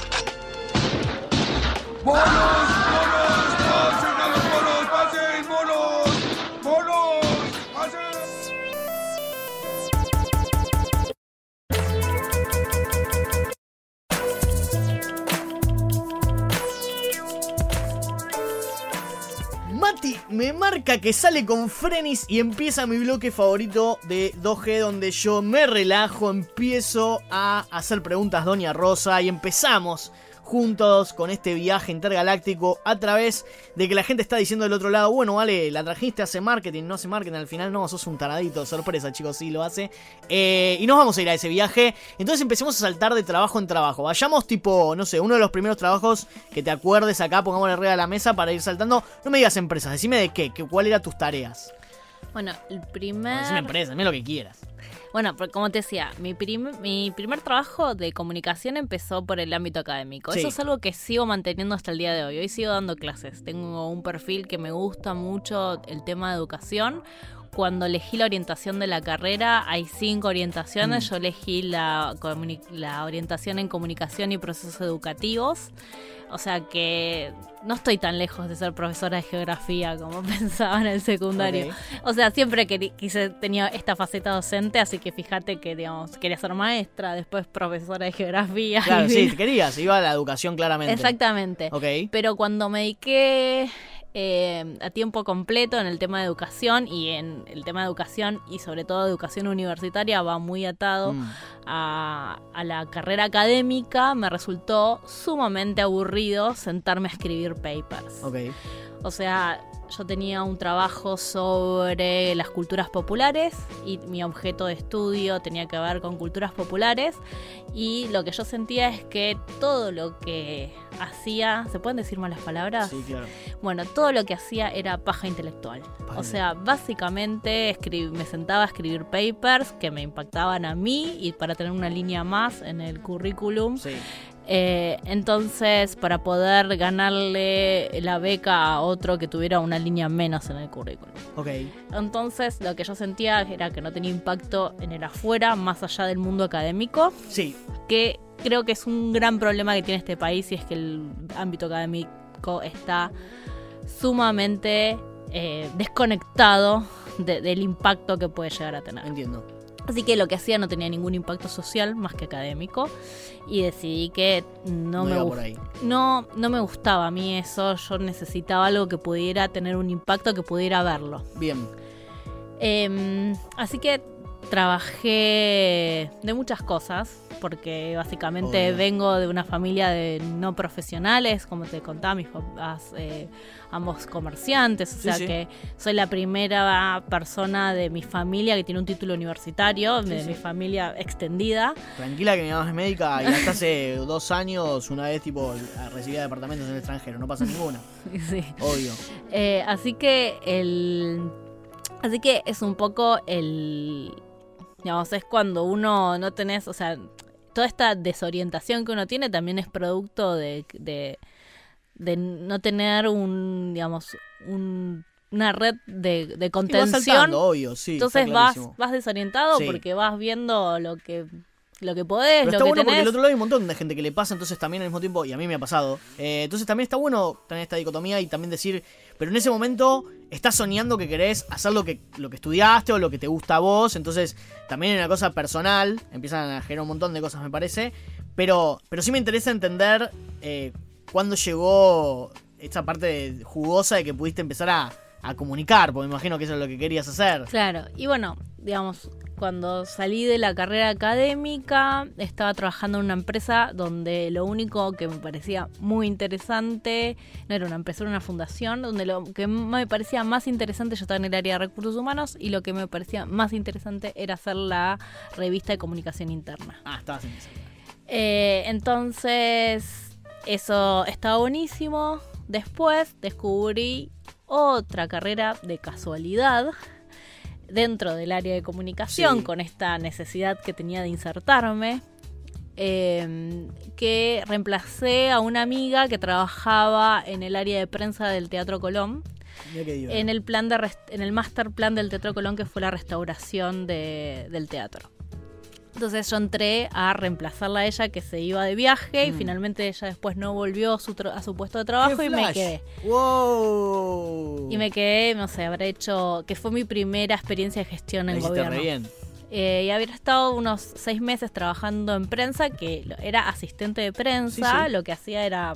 ¡Bolos! ¡Bolos! ¡Pasen a los bolos! ¡Pasen! ¡Bolos! ¡Bolos! ¡Pasen! Mati me marca que sale con Frenis y empieza mi bloque favorito de dos G, donde yo me relajo, empiezo a hacer preguntas Doña Rosa y empezamos juntos con este viaje intergaláctico a través de que la gente está diciendo del otro lado, bueno, vale, la trajiste, hace marketing, no hace marketing, al final no, sos un taradito, sorpresa, chicos, sí lo hace. Eh, y nos vamos a ir a ese viaje. Entonces empecemos a saltar de trabajo en trabajo. Vayamos tipo, no sé, uno de los primeros trabajos que te acuerdes acá, pongámosle arriba de la mesa para ir saltando. No me digas empresas, decime de qué, que, cuál eran tus tareas. Bueno, el primer... Decime empresa, dime lo que quieras. Bueno, como te decía, mi, prim mi primer trabajo de comunicación empezó por el ámbito académico. Sí. Eso es algo que sigo manteniendo hasta el día de hoy. Hoy sigo dando clases. Tengo un perfil que me gusta mucho, el tema de educación. Cuando elegí la orientación de la carrera, hay cinco orientaciones. Mm. Yo elegí la, la orientación en comunicación y procesos educativos. O sea que no estoy tan lejos de ser profesora de geografía como pensaba en el secundario. Okay. O sea, siempre que quise, tenía esta faceta docente, así que fíjate que, digamos, quería ser maestra, después profesora de geografía. Claro, sí, querías, iba a la educación claramente. Exactamente. Okay. Pero cuando me dediqué eh, a tiempo completo en el tema de educación, y en el tema de educación y sobre todo educación universitaria va muy atado mm. a, a la carrera académica, me resultó sumamente aburrido sentarme a escribir papers. Okay. O sea, yo tenía un trabajo sobre las culturas populares y mi objeto de estudio tenía que ver con culturas populares, y lo que yo sentía es que todo lo que hacía, ¿se pueden decir malas palabras? Sí, claro. Bueno, todo lo que hacía era paja intelectual. Vale. O sea, básicamente me sentaba a escribir papers que me impactaban a mí y para tener una línea más en el currículum. Sí. Eh, entonces, para poder ganarle la beca a otro que tuviera una línea menos en el currículum. Okay. Entonces, lo que yo sentía era que no tenía impacto en el afuera, más allá del mundo académico. Sí. Que creo que es un gran problema que tiene este país, y es que el ámbito académico está sumamente eh, desconectado de, del impacto que puede llegar a tener. Entiendo. Así que lo que hacía no tenía ningún impacto social más que académico, y decidí que no, no, me, por ahí. no, no me gustaba a mí eso. Yo necesitaba algo que pudiera tener un impacto, que pudiera verlo. Bien. Eh, así que trabajé de muchas cosas, porque básicamente Obvio. vengo de una familia de no profesionales, como te contaba, mis papás eh, ambos comerciantes, o sí, sea sí. que soy la primera persona de mi familia que tiene un título universitario, sí, de sí. mi familia extendida. Tranquila que mi mamá es médica y hasta hace dos años una vez tipo recibía departamentos en el extranjero, no pasa ninguna. Sí. Obvio. Eh, así que el... Así que es un poco el... Digamos, es cuando uno no tenés, o sea, toda esta desorientación que uno tiene también es producto de, de, de no tener un, digamos, un, una red de, de contención. Vas saltando, obvio, sí. Entonces vas, vas desorientado, sí, porque vas viendo lo que, lo que podés, pero lo está que bueno tenés. Porque del otro lado hay un montón de gente que le pasa, entonces también al mismo tiempo, y a mí me ha pasado, eh, entonces también está bueno tener esta dicotomía y también decir, pero en ese momento estás soñando que querés hacer lo que, lo que estudiaste o lo que te gusta a vos, entonces también es una cosa personal, empiezan a generar un montón de cosas me parece, pero, pero sí me interesa entender eh, cuándo llegó esta parte jugosa de que pudiste empezar a, a comunicar, porque me imagino que eso es lo que querías hacer. Claro, y bueno, digamos, cuando salí de la carrera académica estaba trabajando en una empresa donde lo único que me parecía muy interesante, no era una empresa, era una fundación, donde lo que me parecía más interesante, yo estaba en el área de recursos humanos, y lo que me parecía más interesante era hacer la revista de comunicación interna. Ah, estabas en eso. Eh, entonces, eso estaba buenísimo. Después descubrí otra carrera de casualidad dentro del área de comunicación, sí, con esta necesidad que tenía de insertarme, eh, que reemplacé a una amiga que trabajaba en el área de prensa del Teatro Colón, en el plan de rest- en el master plan del Teatro Colón, que fue la restauración de, del teatro. Entonces yo entré a reemplazarla a ella, que se iba de viaje, mm. y finalmente ella después no volvió a su, tra- a su puesto de trabajo y me quedé. ¡Wow! Y me quedé, no sé, habré hecho, que fue mi primera experiencia de gestión en gobierno. Re bien. Eh, y había estado unos seis meses trabajando en prensa, que era asistente de prensa, sí, sí. Lo que hacía era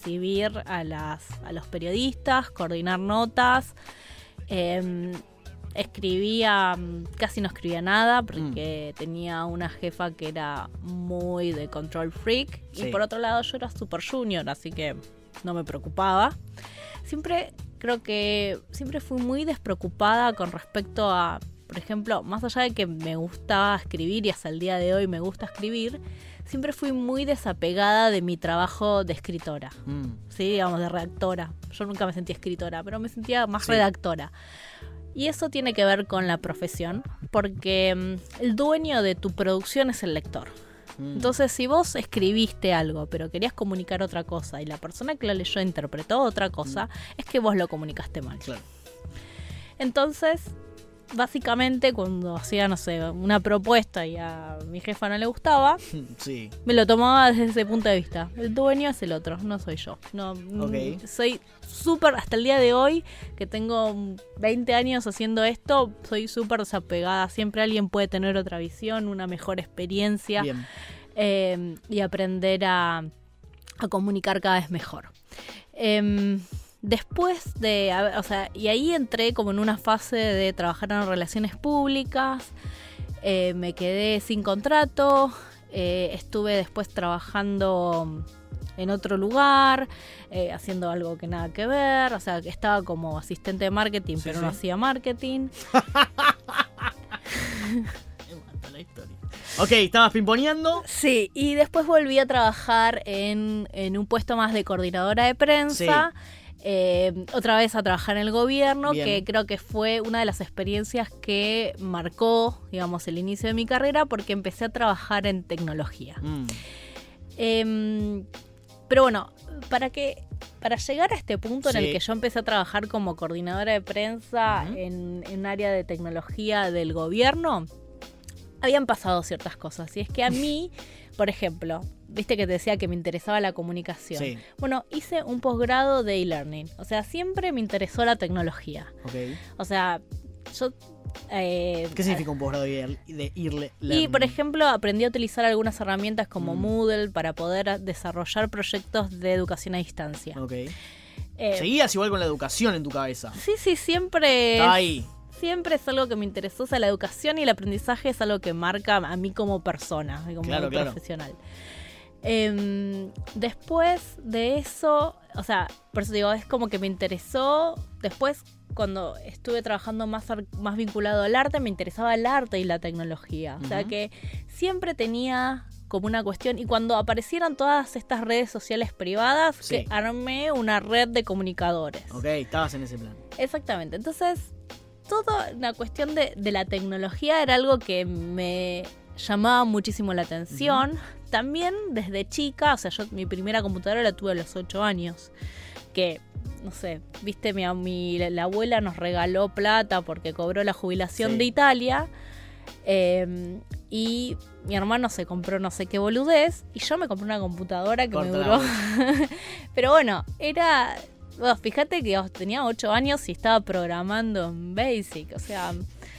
recibir a, las, a los periodistas, coordinar notas, eh, escribía, casi no escribía nada porque mm. tenía una jefa que era muy de control freak. Sí. Y por otro lado yo era super junior, así que no me preocupaba. Siempre, creo que siempre fui muy despreocupada con respecto a, por ejemplo, más allá de que me gustaba escribir y hasta el día de hoy me gusta escribir, siempre fui muy desapegada de mi trabajo de escritora, mm. sí, digamos, de redactora. Yo nunca me sentía escritora, pero me sentía más sí. redactora. Y eso tiene que ver con la profesión, porque um, el dueño de tu producción es el lector. Mm. Entonces, si vos escribiste algo, pero querías comunicar otra cosa, y la persona que lo leyó interpretó otra cosa, mm. es que vos lo comunicaste mal. Claro. Entonces, básicamente, cuando hacía, no sé, una propuesta y a mi jefa no le gustaba, sí. me lo tomaba desde ese punto de vista. El dueño es el otro, no soy yo. No, okay. Soy súper, hasta el día de hoy, que tengo veinte años haciendo esto, soy súper desapegada. Siempre alguien puede tener otra visión, una mejor experiencia, eh, y aprender a, a comunicar cada vez mejor. Eh, Después de, o sea, y ahí entré como en una fase de trabajar en relaciones públicas, eh, me quedé sin contrato, eh, estuve después trabajando en otro lugar, eh, haciendo algo que nada que ver, o sea, que estaba como asistente de marketing, sí, pero sí. no hacía marketing. La historia. Ok, estabas pimponeando. Sí, y después volví a trabajar en, en un puesto más de coordinadora de prensa. Sí. Eh, otra vez a trabajar en el gobierno, bien. Que creo que fue una de las experiencias que marcó, digamos, el inicio de mi carrera, porque empecé a trabajar en tecnología. Mm. Eh, pero bueno, para que para llegar a este punto sí. en el que yo empecé a trabajar como coordinadora de prensa uh-huh. en, en un área de tecnología del gobierno, habían pasado ciertas cosas. Y es que a mí, por ejemplo, viste que te decía que me interesaba la comunicación. Sí. Bueno, hice un posgrado de e-learning. O sea, siempre me interesó la tecnología. Okay. O sea, yo... Eh, ¿Qué significa un posgrado de e-learning? Y, por ejemplo, aprendí a utilizar algunas herramientas como mm. Moodle para poder desarrollar proyectos de educación a distancia. Okay. Eh, ¿Seguías igual con la educación en tu cabeza? Sí, sí, siempre... Está ahí. Siempre es algo que me interesó, o sea, la educación y el aprendizaje es algo que marca a mí como persona, como claro, profesional. Claro. Eh, después de eso, o sea, por eso digo, es como que me interesó. Después, cuando estuve trabajando más, más vinculado al arte, me interesaba el arte y la tecnología. Uh-huh. O sea, que siempre tenía como una cuestión. Y cuando aparecieron todas estas redes sociales privadas, sí. que armé una red de comunicadores. Ok, estabas en ese plan. Exactamente. Entonces, toda la cuestión de, de la tecnología era algo que me llamaba muchísimo la atención. Uh-huh. También desde chica, o sea, yo mi primera computadora la tuve a los ocho años. Que, no sé, viste, mi, mi la abuela nos regaló plata porque cobró la jubilación sí. de Italia. Eh, y mi hermano se compró no sé qué boludez. Y yo me compré una computadora que Corta me duró. Pero bueno, era... Bueno, fíjate que tenía ocho años y estaba programando en Basic, o sea...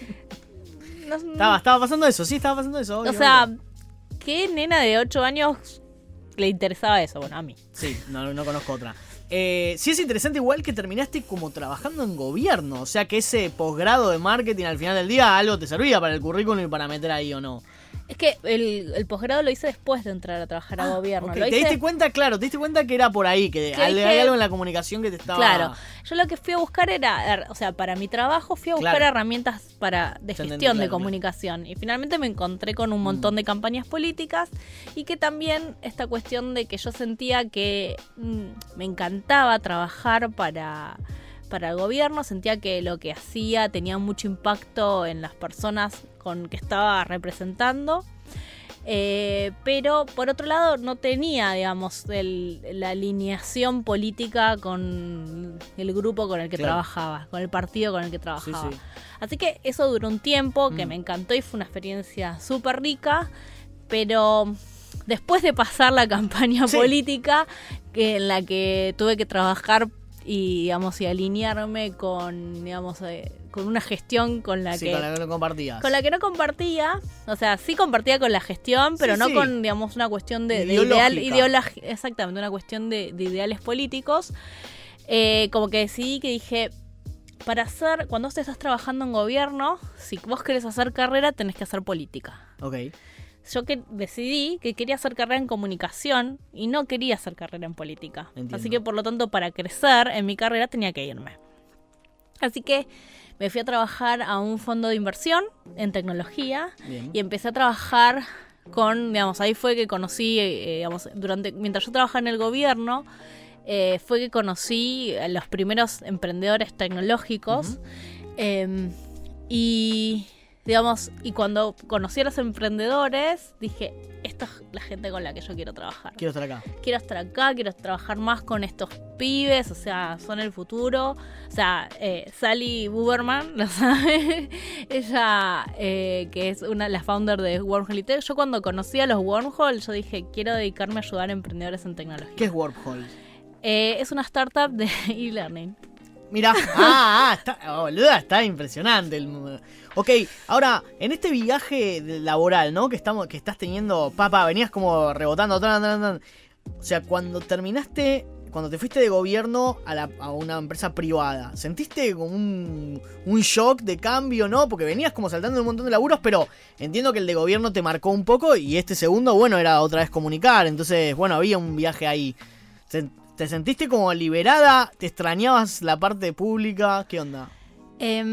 No, estaba, estaba pasando eso, sí, estaba pasando eso. Obvio, o sea, obvio. ¿Qué nena de ocho años le interesaba eso? Bueno, a mí. Sí, no, no conozco otra. Eh, sí es interesante igual que terminaste como trabajando en gobierno, o sea que ese posgrado de marketing al final del día algo te servía para el currículum y para meter ahí o no. Es que el, el posgrado lo hice después de entrar a trabajar ah, a gobierno. Okay. Lo ¿Te hice... diste cuenta? Claro, te diste cuenta que era por ahí, que, que hay, dije... hay algo en la comunicación que te estaba... Claro, yo lo que fui a buscar era, o sea, para mi trabajo fui a buscar claro. herramientas para de gestión entendí, claro, de comunicación. Claro. Y finalmente me encontré con un montón mm. de campañas políticas y que también esta cuestión de que yo sentía que mm, me encantaba trabajar para... para el gobierno, sentía que lo que hacía tenía mucho impacto en las personas con que estaba representando, eh, pero por otro lado no tenía, digamos, el, la alineación política con el grupo con el que claro. trabajaba, con el partido con el que trabajaba. Sí, sí. Así que eso duró un tiempo, que mm. me encantó y fue una experiencia súper rica, pero... Después de pasar la campaña sí. política, que en la que tuve que trabajar y digamos y alinearme con digamos eh, con una gestión con la sí, que con la que no compartías con la que no compartía, o sea, sí compartía con la gestión, pero sí, no sí. con digamos una cuestión de, de ideal ideología, exactamente, una cuestión de, de ideales políticos, eh, como que decidí que dije para hacer, cuando vos estás trabajando en gobierno, si vos querés hacer carrera, tenés que hacer política. Ok. Yo que decidí que quería hacer carrera en comunicación y no quería hacer carrera en política. Entiendo. Así que, por lo tanto, para crecer en mi carrera tenía que irme. Así que me fui a trabajar a un fondo de inversión en tecnología. Bien. Y empecé a trabajar con, digamos, ahí fue que conocí, eh, digamos, durante, mientras yo trabajaba en el gobierno, eh, fue que conocí a los primeros emprendedores tecnológicos. Uh-huh. eh, y, digamos, y cuando conocí a los emprendedores, dije, esta es la gente con la que yo quiero trabajar. Quiero estar acá. Quiero estar acá, quiero trabajar más con estos pibes, o sea, son el futuro. O sea, eh, Sally Buberman, ¿lo sabe? Ella, eh, que es una la founder de Wormhole y Tech. Yo cuando conocí a los Wormhole, yo dije, quiero dedicarme a ayudar a emprendedores en tecnología. ¿Qué es Wormhole? Eh, es una startup de e-learning. Mira, ah, ah, está, oh, boluda, está impresionante. El... Ok, ahora, en este viaje laboral, ¿no? Que estamos, que estás teniendo, papá, venías como rebotando, tan, tan, tan. O sea, cuando terminaste, cuando te fuiste de gobierno a, la, a una empresa privada, ¿sentiste como un, un shock de cambio, no? Porque venías como saltando un montón de laburos, pero entiendo que el de gobierno te marcó un poco y este segundo, bueno, era otra vez comunicar. Entonces, bueno, había un viaje ahí. ¿Te sentiste como liberada? ¿Te extrañabas la parte pública? ¿Qué onda? Eh,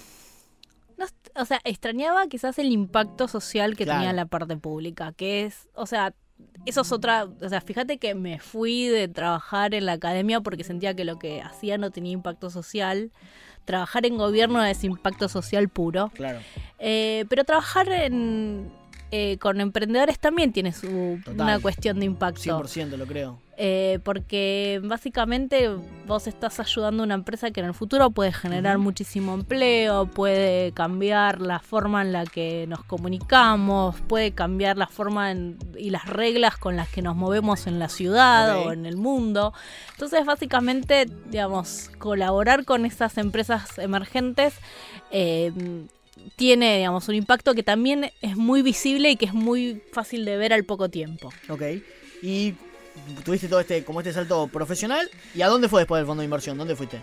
no, o sea, extrañaba quizás el impacto social que Claro. tenía la parte pública, que es, o sea, eso es otra, o sea, fíjate que me fui de trabajar en la academia porque sentía que lo que hacía no tenía impacto social. Trabajar en gobierno es impacto social puro. Claro. Eh, pero trabajar en, eh, con emprendedores también tiene su Total. una cuestión de impacto. cien por ciento lo creo. Eh, porque básicamente vos estás ayudando a una empresa que en el futuro puede generar Uh-huh. muchísimo empleo, puede cambiar la forma en la que nos comunicamos, puede cambiar la forma en, y las reglas con las que nos movemos en la ciudad Ok. o en el mundo. Entonces, básicamente, digamos, colaborar con esas empresas emergentes eh, tiene, digamos, un impacto que también es muy visible y que es muy fácil de ver al poco tiempo. Ok. Y tuviste todo este, como este salto profesional. ¿Y a dónde fue después del fondo de inversión? ¿Dónde fuiste?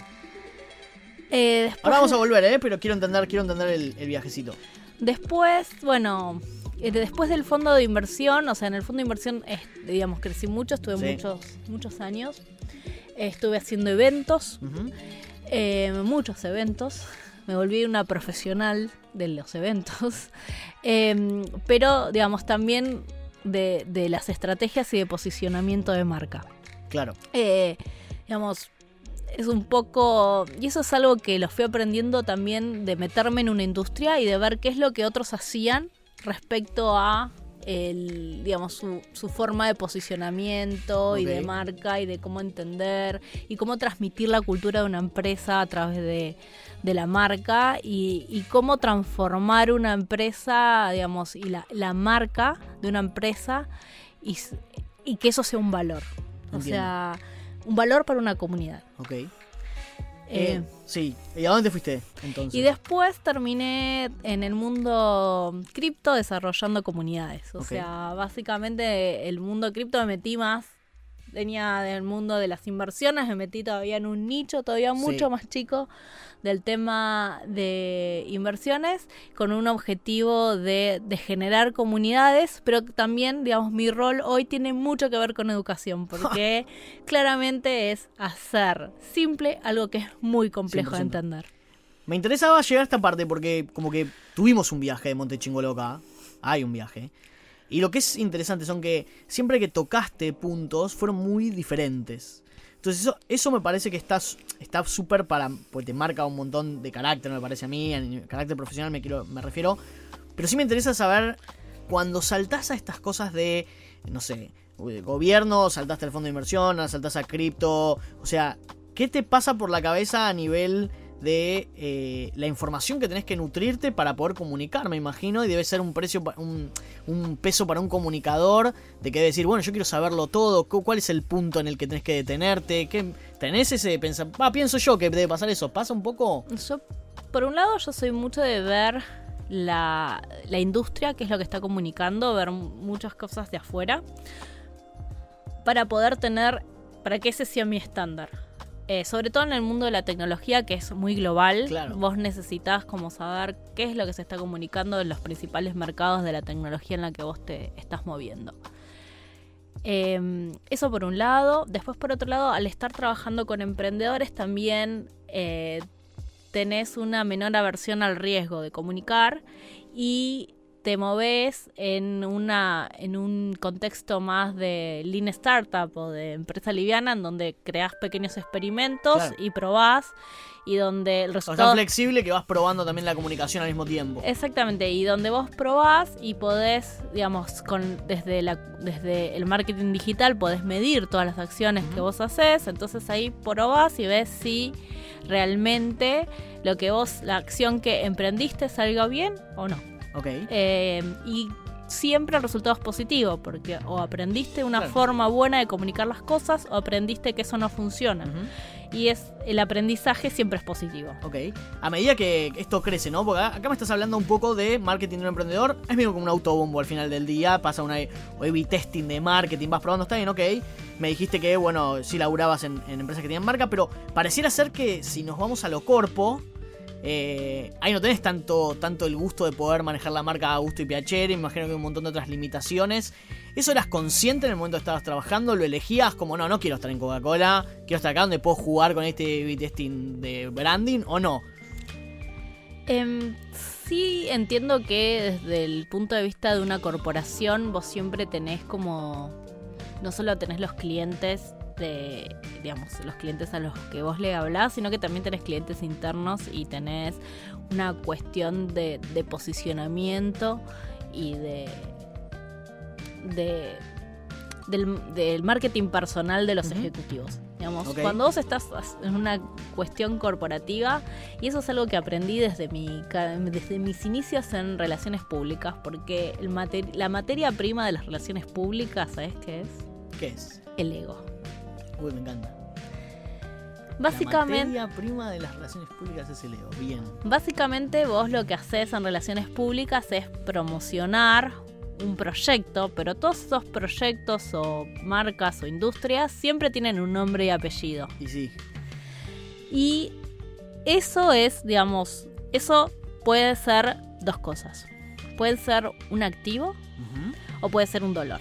Eh, después, Ahora vamos a volver, ¿eh? Pero quiero entender, quiero entender el, el viajecito. Después, bueno, eh, después del fondo de inversión, o sea, en el fondo de inversión, eh, digamos, crecí mucho, estuve Sí. muchos, muchos años. Eh, estuve haciendo eventos, Uh-huh. eh, muchos eventos. Me volví una profesional de los eventos. Eh, pero, digamos, también de, de las estrategias y de posicionamiento de marca. Claro. Eh, digamos, es un poco... Y eso es algo que lo fui aprendiendo también de meterme en una industria y de ver qué es lo que otros hacían respecto a el, digamos, su, su forma de posicionamiento Ok. y de marca y de cómo entender y cómo transmitir la cultura de una empresa a través de, de la marca y, y cómo transformar una empresa, digamos, y la, la marca de una empresa y, s- y que eso sea un valor. O Entiendo. sea, un valor para una comunidad. Ok. Eh, Eh, sí. ¿Y a dónde fuiste entonces? y después terminé en el mundo cripto desarrollando comunidades. O Ok. sea, básicamente el mundo cripto me metí más. Venía del mundo de las inversiones, me metí todavía en un nicho todavía Sí. mucho más chico del tema de inversiones, con un objetivo de, de generar comunidades, pero también, digamos, mi rol hoy tiene mucho que ver con educación, porque claramente es hacer simple algo que es muy complejo cien por de ciento. entender. Me interesaba llegar a esta parte porque como que tuvimos un viaje de Monte Chingolo acá. Hay un viaje. Y lo que es interesante son que siempre que tocaste puntos fueron muy diferentes. Entonces eso, eso me parece que está está súper para... Pues te marca un montón de carácter, me parece a mí. En carácter profesional me, quiero, me refiero. Pero sí me interesa saber cuando saltás a estas cosas de... No sé, gobierno, saltaste al fondo de inversión, ahora saltás a cripto. O sea, ¿qué te pasa por la cabeza a nivel de eh, la información que tenés que nutrirte para poder comunicar, me imagino? Y debe ser un precio, pa- un, un peso para un comunicador de que decir, bueno, yo quiero saberlo todo, cu- cuál es el punto en el que tenés que detenerte, ¿qué, tenés ese pensar, ah, pienso yo que debe pasar eso, pasa un poco. Yo, por un lado, yo soy mucho de ver la, la industria, qué es lo que está comunicando, ver m- muchas cosas de afuera, para poder tener, para que ese sea mi estándar. Eh, sobre todo en el mundo de la tecnología, que es muy global, claro. Vos necesitas como saber qué es lo que se está comunicando en los principales mercados de la tecnología en la que vos te estás moviendo. Eh, eso por un lado. Después, por otro lado, al estar trabajando con emprendedores también eh, tenés una menor aversión al riesgo de comunicar y te movés en una en un contexto más de lean startup o de empresa liviana, en donde creás pequeños experimentos, claro, y probás, y donde el resultado... O sea, flexible, que vas probando también la comunicación al mismo tiempo. Exactamente, y donde vos probás y podés, digamos, con desde la desde el marketing digital podés medir todas las acciones uh-huh. que vos hacés, entonces ahí probás y ves si realmente lo que vos, la acción que emprendiste salga bien o no. Okay. Eh, y siempre el resultado es positivo, porque o aprendiste una claro. forma buena de comunicar las cosas o aprendiste que eso no funciona. Uh-huh. Y es el aprendizaje siempre es positivo. Ok. A medida que esto crece, ¿no? Porque acá me estás hablando un poco de marketing de un emprendedor. Es medio como un autobombo al final del día. Pasa una A B testing de marketing, vas probando, está bien, ok. Me dijiste que, bueno, sí laburabas en, en empresas que tenían marca, pero pareciera ser que si nos vamos a lo corpo... Eh, ahí no tenés tanto, tanto el gusto de poder manejar la marca a gusto y piacere. Me imagino que hay un montón de otras limitaciones. ¿Eso eras consciente en el momento que estabas trabajando? ¿Lo elegías como no, no quiero estar en Coca-Cola, quiero estar acá donde puedo jugar con este A B testing de branding o no? Eh, sí entiendo que desde el punto de vista de una corporación vos siempre tenés como... No solo tenés los clientes de, digamos, los clientes a los que vos le hablás, sino que también tenés clientes internos y tenés una cuestión de, de posicionamiento y de, de del, del marketing personal de los uh-huh. ejecutivos. Digamos, okay. Cuando vos estás en una cuestión corporativa, y eso es algo que aprendí desde mi desde mis inicios en relaciones públicas, porque el mater, la materia prima de las relaciones públicas, ¿sabés qué es? ¿Qué es? El ego. Uy, me encanta. Básicamente, la materia prima de las relaciones públicas es el ego. Bien. Básicamente vos lo que haces en relaciones públicas es promocionar un proyecto, pero todos esos proyectos o marcas o industrias siempre tienen un nombre y apellido. Y sí. Y eso es, digamos, eso puede ser dos cosas. Puede ser un activo uh-huh. o puede ser un dolor.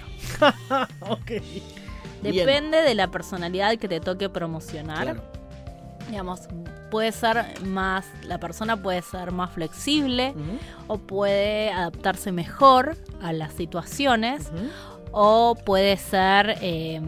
Ok. Depende Bien. de la personalidad que te toque promocionar. Claro. Digamos, puede ser más, la persona puede ser más flexible uh-huh. o puede adaptarse mejor a las situaciones uh-huh. o puede ser eh,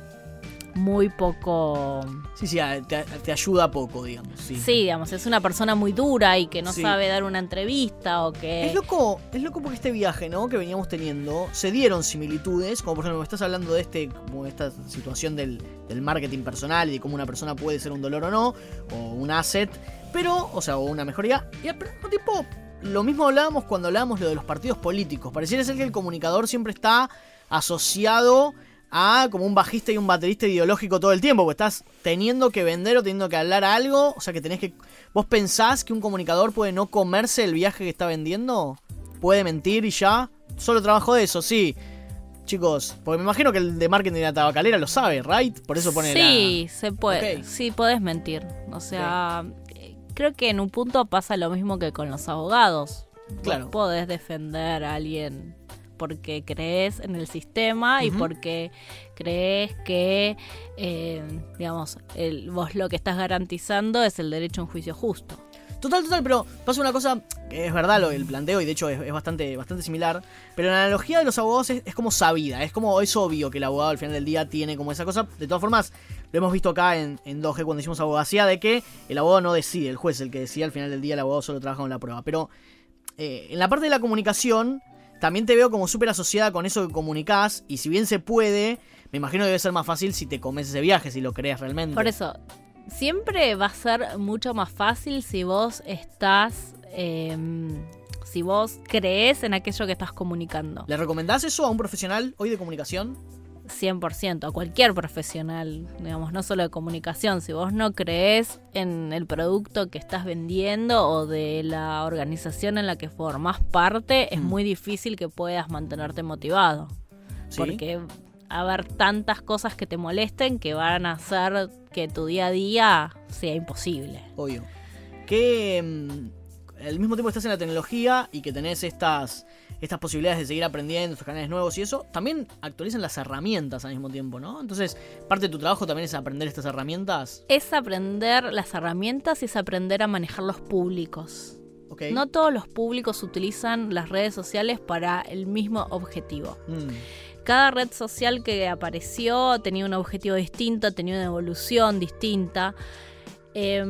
muy poco... Sí, sí, te, te ayuda poco, digamos. Sí. sí, digamos, es una persona muy dura y que no sí. sabe dar una entrevista o que... Es loco, es loco porque este viaje, ¿no? Que veníamos teniendo, se dieron similitudes, como por ejemplo me estás hablando de este, como esta situación del, del marketing personal y de cómo una persona puede ser un dolor o no, o un asset, pero, o sea, o una mejoría, y al mismo tiempo, lo mismo hablábamos cuando hablábamos lo de los partidos políticos. Pareciera ser que el comunicador siempre está asociado a como un bajista y un baterista ideológico todo el tiempo, porque estás teniendo que vender o teniendo que hablar algo, o sea que tenés que... ¿Vos pensás que un comunicador puede no comerse el viaje que está vendiendo? ¿Puede mentir y ya? Solo trabajo de eso, sí. Chicos, porque me imagino que el de marketing de la tabacalera lo sabe, ¿right? Por eso pone Sí, la... se puede, okay. sí, podés mentir. O sea, okay. creo que en un punto pasa lo mismo que con los abogados. Claro. Vos podés defender a alguien porque crees en el sistema uh-huh. y porque crees que, eh, digamos, el, vos lo que estás garantizando es el derecho a un juicio justo. Total, total, pero pasa una cosa que es verdad lo el planteo y de hecho es, es bastante, bastante similar, pero la analogía de los abogados es, es como sabida, es como es obvio que el abogado al final del día tiene como esa cosa. De todas formas, lo hemos visto acá en, en dos G cuando hicimos abogacía, de que el abogado no decide, el juez es el que decide, al final del día el abogado solo trabaja con la prueba. Pero eh, en la parte de la comunicación también te veo como súper asociada con eso que comunicás, y si bien se puede, me imagino que debe ser más fácil si te comes ese viaje, si lo crees realmente. Por eso, siempre va a ser mucho más fácil si vos estás, eh, si vos crees en aquello que estás comunicando. ¿Le recomendás eso a un profesional hoy de comunicación? cien por ciento, a cualquier profesional, digamos, no solo de comunicación. Si vos no crees en el producto que estás vendiendo o de la organización en la que formás parte, es mm. muy difícil que puedas mantenerte motivado. ¿Sí? Porque haber tantas cosas que te molesten que van a hacer que tu día a día sea imposible. Obvio. Que mm, al mismo tiempo estás en la tecnología y que tenés estas, estas posibilidades de seguir aprendiendo, estos canales nuevos y eso, también actualizan las herramientas al mismo tiempo, ¿no? Entonces, parte de tu trabajo también es aprender estas herramientas. Es aprender las herramientas y es aprender a manejar los públicos. Okay. No todos los públicos utilizan las redes sociales para el mismo objetivo. Mm. Cada red social que apareció tenía un objetivo distinto, tenía una evolución distinta. Eh,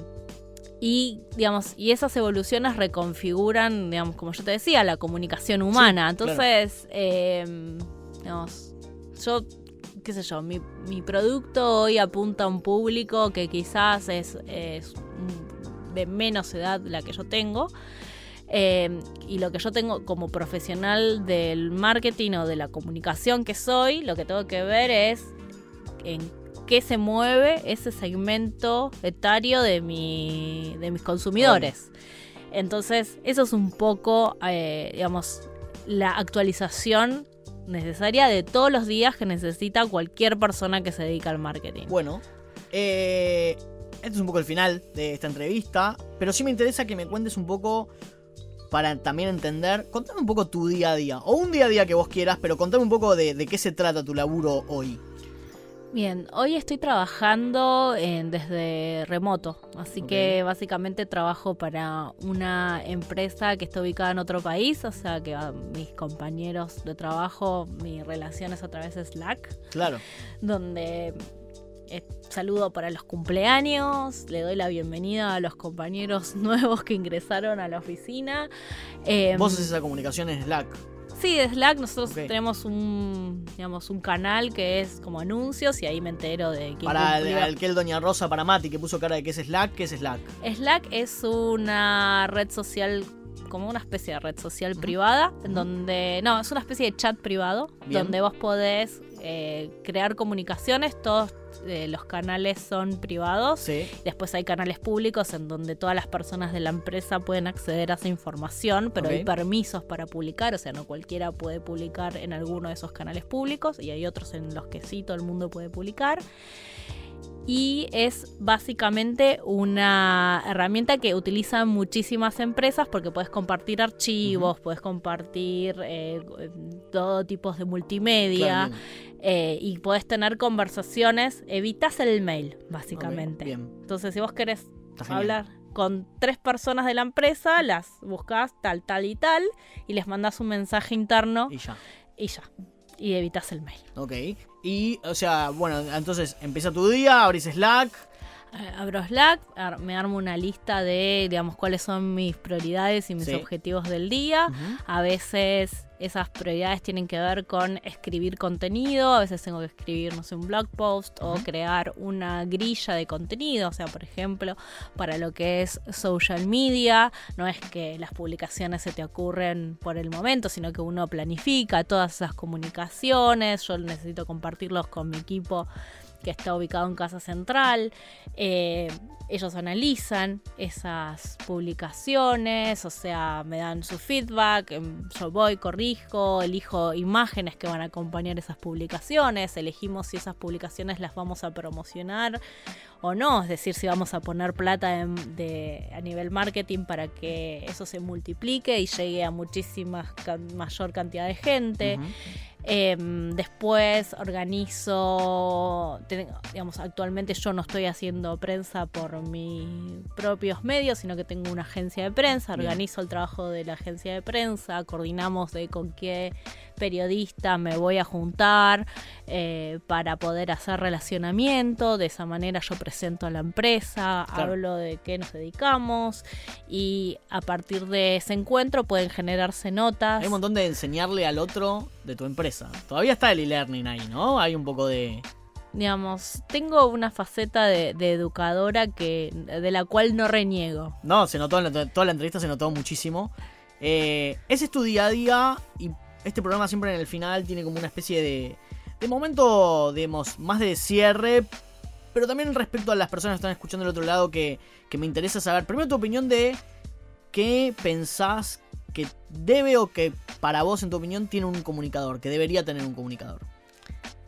y, digamos, y esas evoluciones reconfiguran, digamos, como yo te decía, la comunicación humana. Sí, Entonces, claro. eh, digamos, yo, qué sé yo, mi, mi producto hoy apunta a un público que quizás es, es de menos edad la que yo tengo. Eh, y lo que yo tengo como profesional del marketing o de la comunicación que soy, lo que tengo que ver es en qué se mueve ese segmento etario de, mi, de mis consumidores. Entonces, eso es un poco, eh, digamos, la actualización necesaria de todos los días que necesita cualquier persona que se dedica al marketing. Bueno, eh, este es un poco el final de esta entrevista, pero sí me interesa que me cuentes un poco para también entender. Contame un poco tu día a día, o un día a día que vos quieras, pero contame un poco de, de qué se trata tu laburo hoy. Bien, hoy estoy trabajando en, desde remoto, así okay. que básicamente trabajo para una empresa que está ubicada en otro país, o sea que a mis compañeros de trabajo, mi relación es a través de Slack. Claro. Donde eh, saludo para los cumpleaños, le doy la bienvenida a los compañeros nuevos que ingresaron a la oficina. Eh, ¿Vos haces esa comunicación en Slack? Sí, de Slack nosotros okay. tenemos un, digamos, un canal que es como anuncios y ahí me entero de quién Para el, cumplió. el que el Doña Rosa, para Mati, que puso cara de que es Slack, ¿qué es Slack? Slack es una red social, como una especie de red social uh-huh. privada, en uh-huh. donde, no, es una especie de chat privado, Bien. donde vos podés eh, crear comunicaciones, todos eh, los canales son privados, sí. después hay canales públicos en donde todas las personas de la empresa pueden acceder a esa información, pero okay. hay permisos para publicar, o sea, no cualquiera puede publicar en alguno de esos canales públicos y hay otros en los que sí todo el mundo puede publicar. Y es básicamente una herramienta que utilizan muchísimas empresas porque puedes compartir archivos, uh-huh. puedes compartir eh, todo tipo de multimedia, claro, eh, y puedes tener conversaciones. Evitas el mail, básicamente. Okay, bien. Entonces, si vos querés hablar con tres personas de la empresa, las buscás tal, tal y tal, y les mandás un mensaje interno. Y ya. Y ya. Y evitas el mail. Ok. Y, o sea, bueno, entonces empieza tu día, abrís Slack. Eh, abro Slack, ar- me armo una lista de, digamos, cuáles son mis prioridades y mis sí. objetivos del día. Uh-huh. A veces esas prioridades tienen que ver con escribir contenido, a veces tengo que escribir, no sé, un blog post uh-huh. o crear una grilla de contenido. O sea, por ejemplo, para lo que es social media, no es que las publicaciones se te ocurren por el momento, sino que uno planifica todas esas comunicaciones. Yo necesito compartirlos con mi equipo que está ubicado en Casa Central. Eh, ellos analizan esas publicaciones, o sea, me dan su feedback, yo voy, corrijo, elijo imágenes que van a acompañar esas publicaciones, elegimos si esas publicaciones las vamos a promocionar o no, es decir, si vamos a poner plata de, de, a nivel marketing para que eso se multiplique y llegue a muchísima mayor cantidad de gente. Uh-huh. Eh, después organizo, digamos, actualmente yo no estoy haciendo prensa por mis propios medios, sino que tengo una agencia de prensa, Bien. organizo el trabajo de la agencia de prensa, coordinamos de con qué periodista me voy a juntar eh, para poder hacer relacionamiento, de esa manera yo presento a la empresa, claro. hablo de qué nos dedicamos y a partir de ese encuentro pueden generarse notas. Hay un montón de enseñarle al otro de tu empresa. Todavía está el e-learning ahí, ¿no? Hay un poco de... Digamos, tengo una faceta de, de educadora que de la cual no reniego. No, se notó en la, toda la entrevista, se notó muchísimo. Eh, ese es tu día a día y este programa siempre en el final tiene como una especie de, de momento, digamos, más de cierre, pero también respecto a las personas que están escuchando del otro lado que, que me interesa saber, primero tu opinión de qué pensás que debe o que para vos, en tu opinión, tiene un comunicador, que debería tener un comunicador.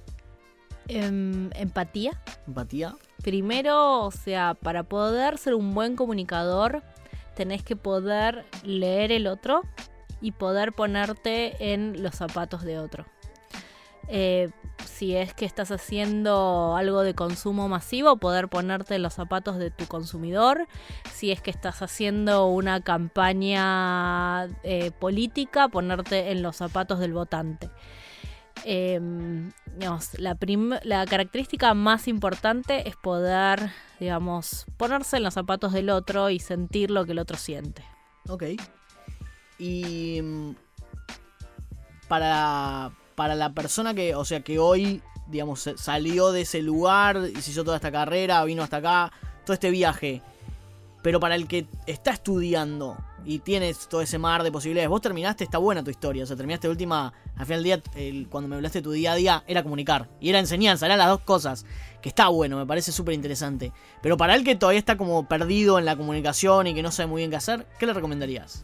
Em, empatía. Empatía. Primero, o sea, para poder ser un buen comunicador, tenés que poder leer el otro y poder ponerte en los zapatos de otro. Eh, si es que estás haciendo algo de consumo masivo, poder ponerte en los zapatos de tu consumidor. Si es que estás haciendo una campaña eh, política, ponerte en los zapatos del votante. Eh, digamos, la, prim- la característica más importante es poder, digamos, ponerse en los zapatos del otro y sentir lo que el otro siente. Ok. Y mm, para, para la persona que, o sea, que hoy, digamos, salió de ese lugar y se hizo toda esta carrera, vino hasta acá, todo este viaje, pero para el que está estudiando y tienes todo ese mar de posibilidades, vos terminaste, está buena tu historia, o sea, terminaste de última, al final del día, el, cuando me hablaste de tu día a día, era comunicar y era enseñanza, eran las dos cosas, que está bueno, me parece súper interesante. Pero para el que todavía está como perdido en la comunicación y que no sabe muy bien qué hacer, ¿qué le recomendarías?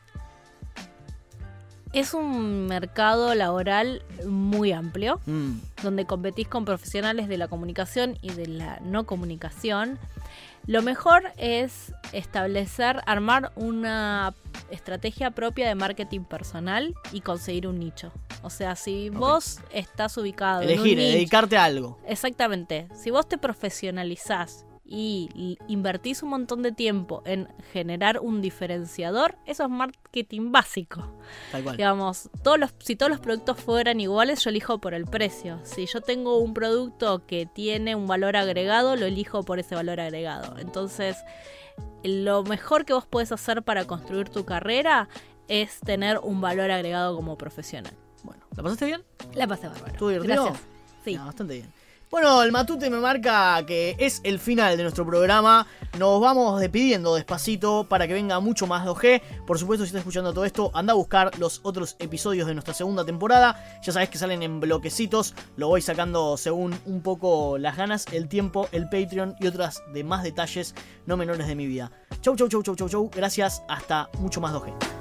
Es un mercado laboral muy amplio, Mm. donde competís con profesionales de la comunicación y de la no comunicación. Lo mejor es establecer, armar una estrategia propia de marketing personal y conseguir un nicho. O sea, si vos okay. estás ubicado Elegir, en un nicho, dedicarte a algo. Exactamente. Si vos te profesionalizás y invertís un montón de tiempo en generar un diferenciador, eso es marketing básico. Tal cual. Digamos, todos los, si todos los productos fueran iguales, yo elijo por el precio. Si yo tengo un producto que tiene un valor agregado, lo elijo por ese valor agregado. Entonces, lo mejor que vos podés hacer para construir tu carrera es tener un valor agregado como profesional. Bueno, ¿la pasaste bien? La pasé bárbaro. ¿Estuvo divertido? Gracias. Sí. No, bastante bien. Bueno, el matute me marca que es el final de nuestro programa. Nos vamos despidiendo despacito para que venga mucho más dos G. Por supuesto, si estás escuchando todo esto, anda a buscar los otros episodios de nuestra segunda temporada. Ya sabés que salen en bloquecitos. Lo voy sacando según un poco las ganas, el tiempo, el Patreon y otras demás detalles no menores de mi vida. Chau, chau, chau, chau, chau, chau. Gracias. Hasta mucho más dos G.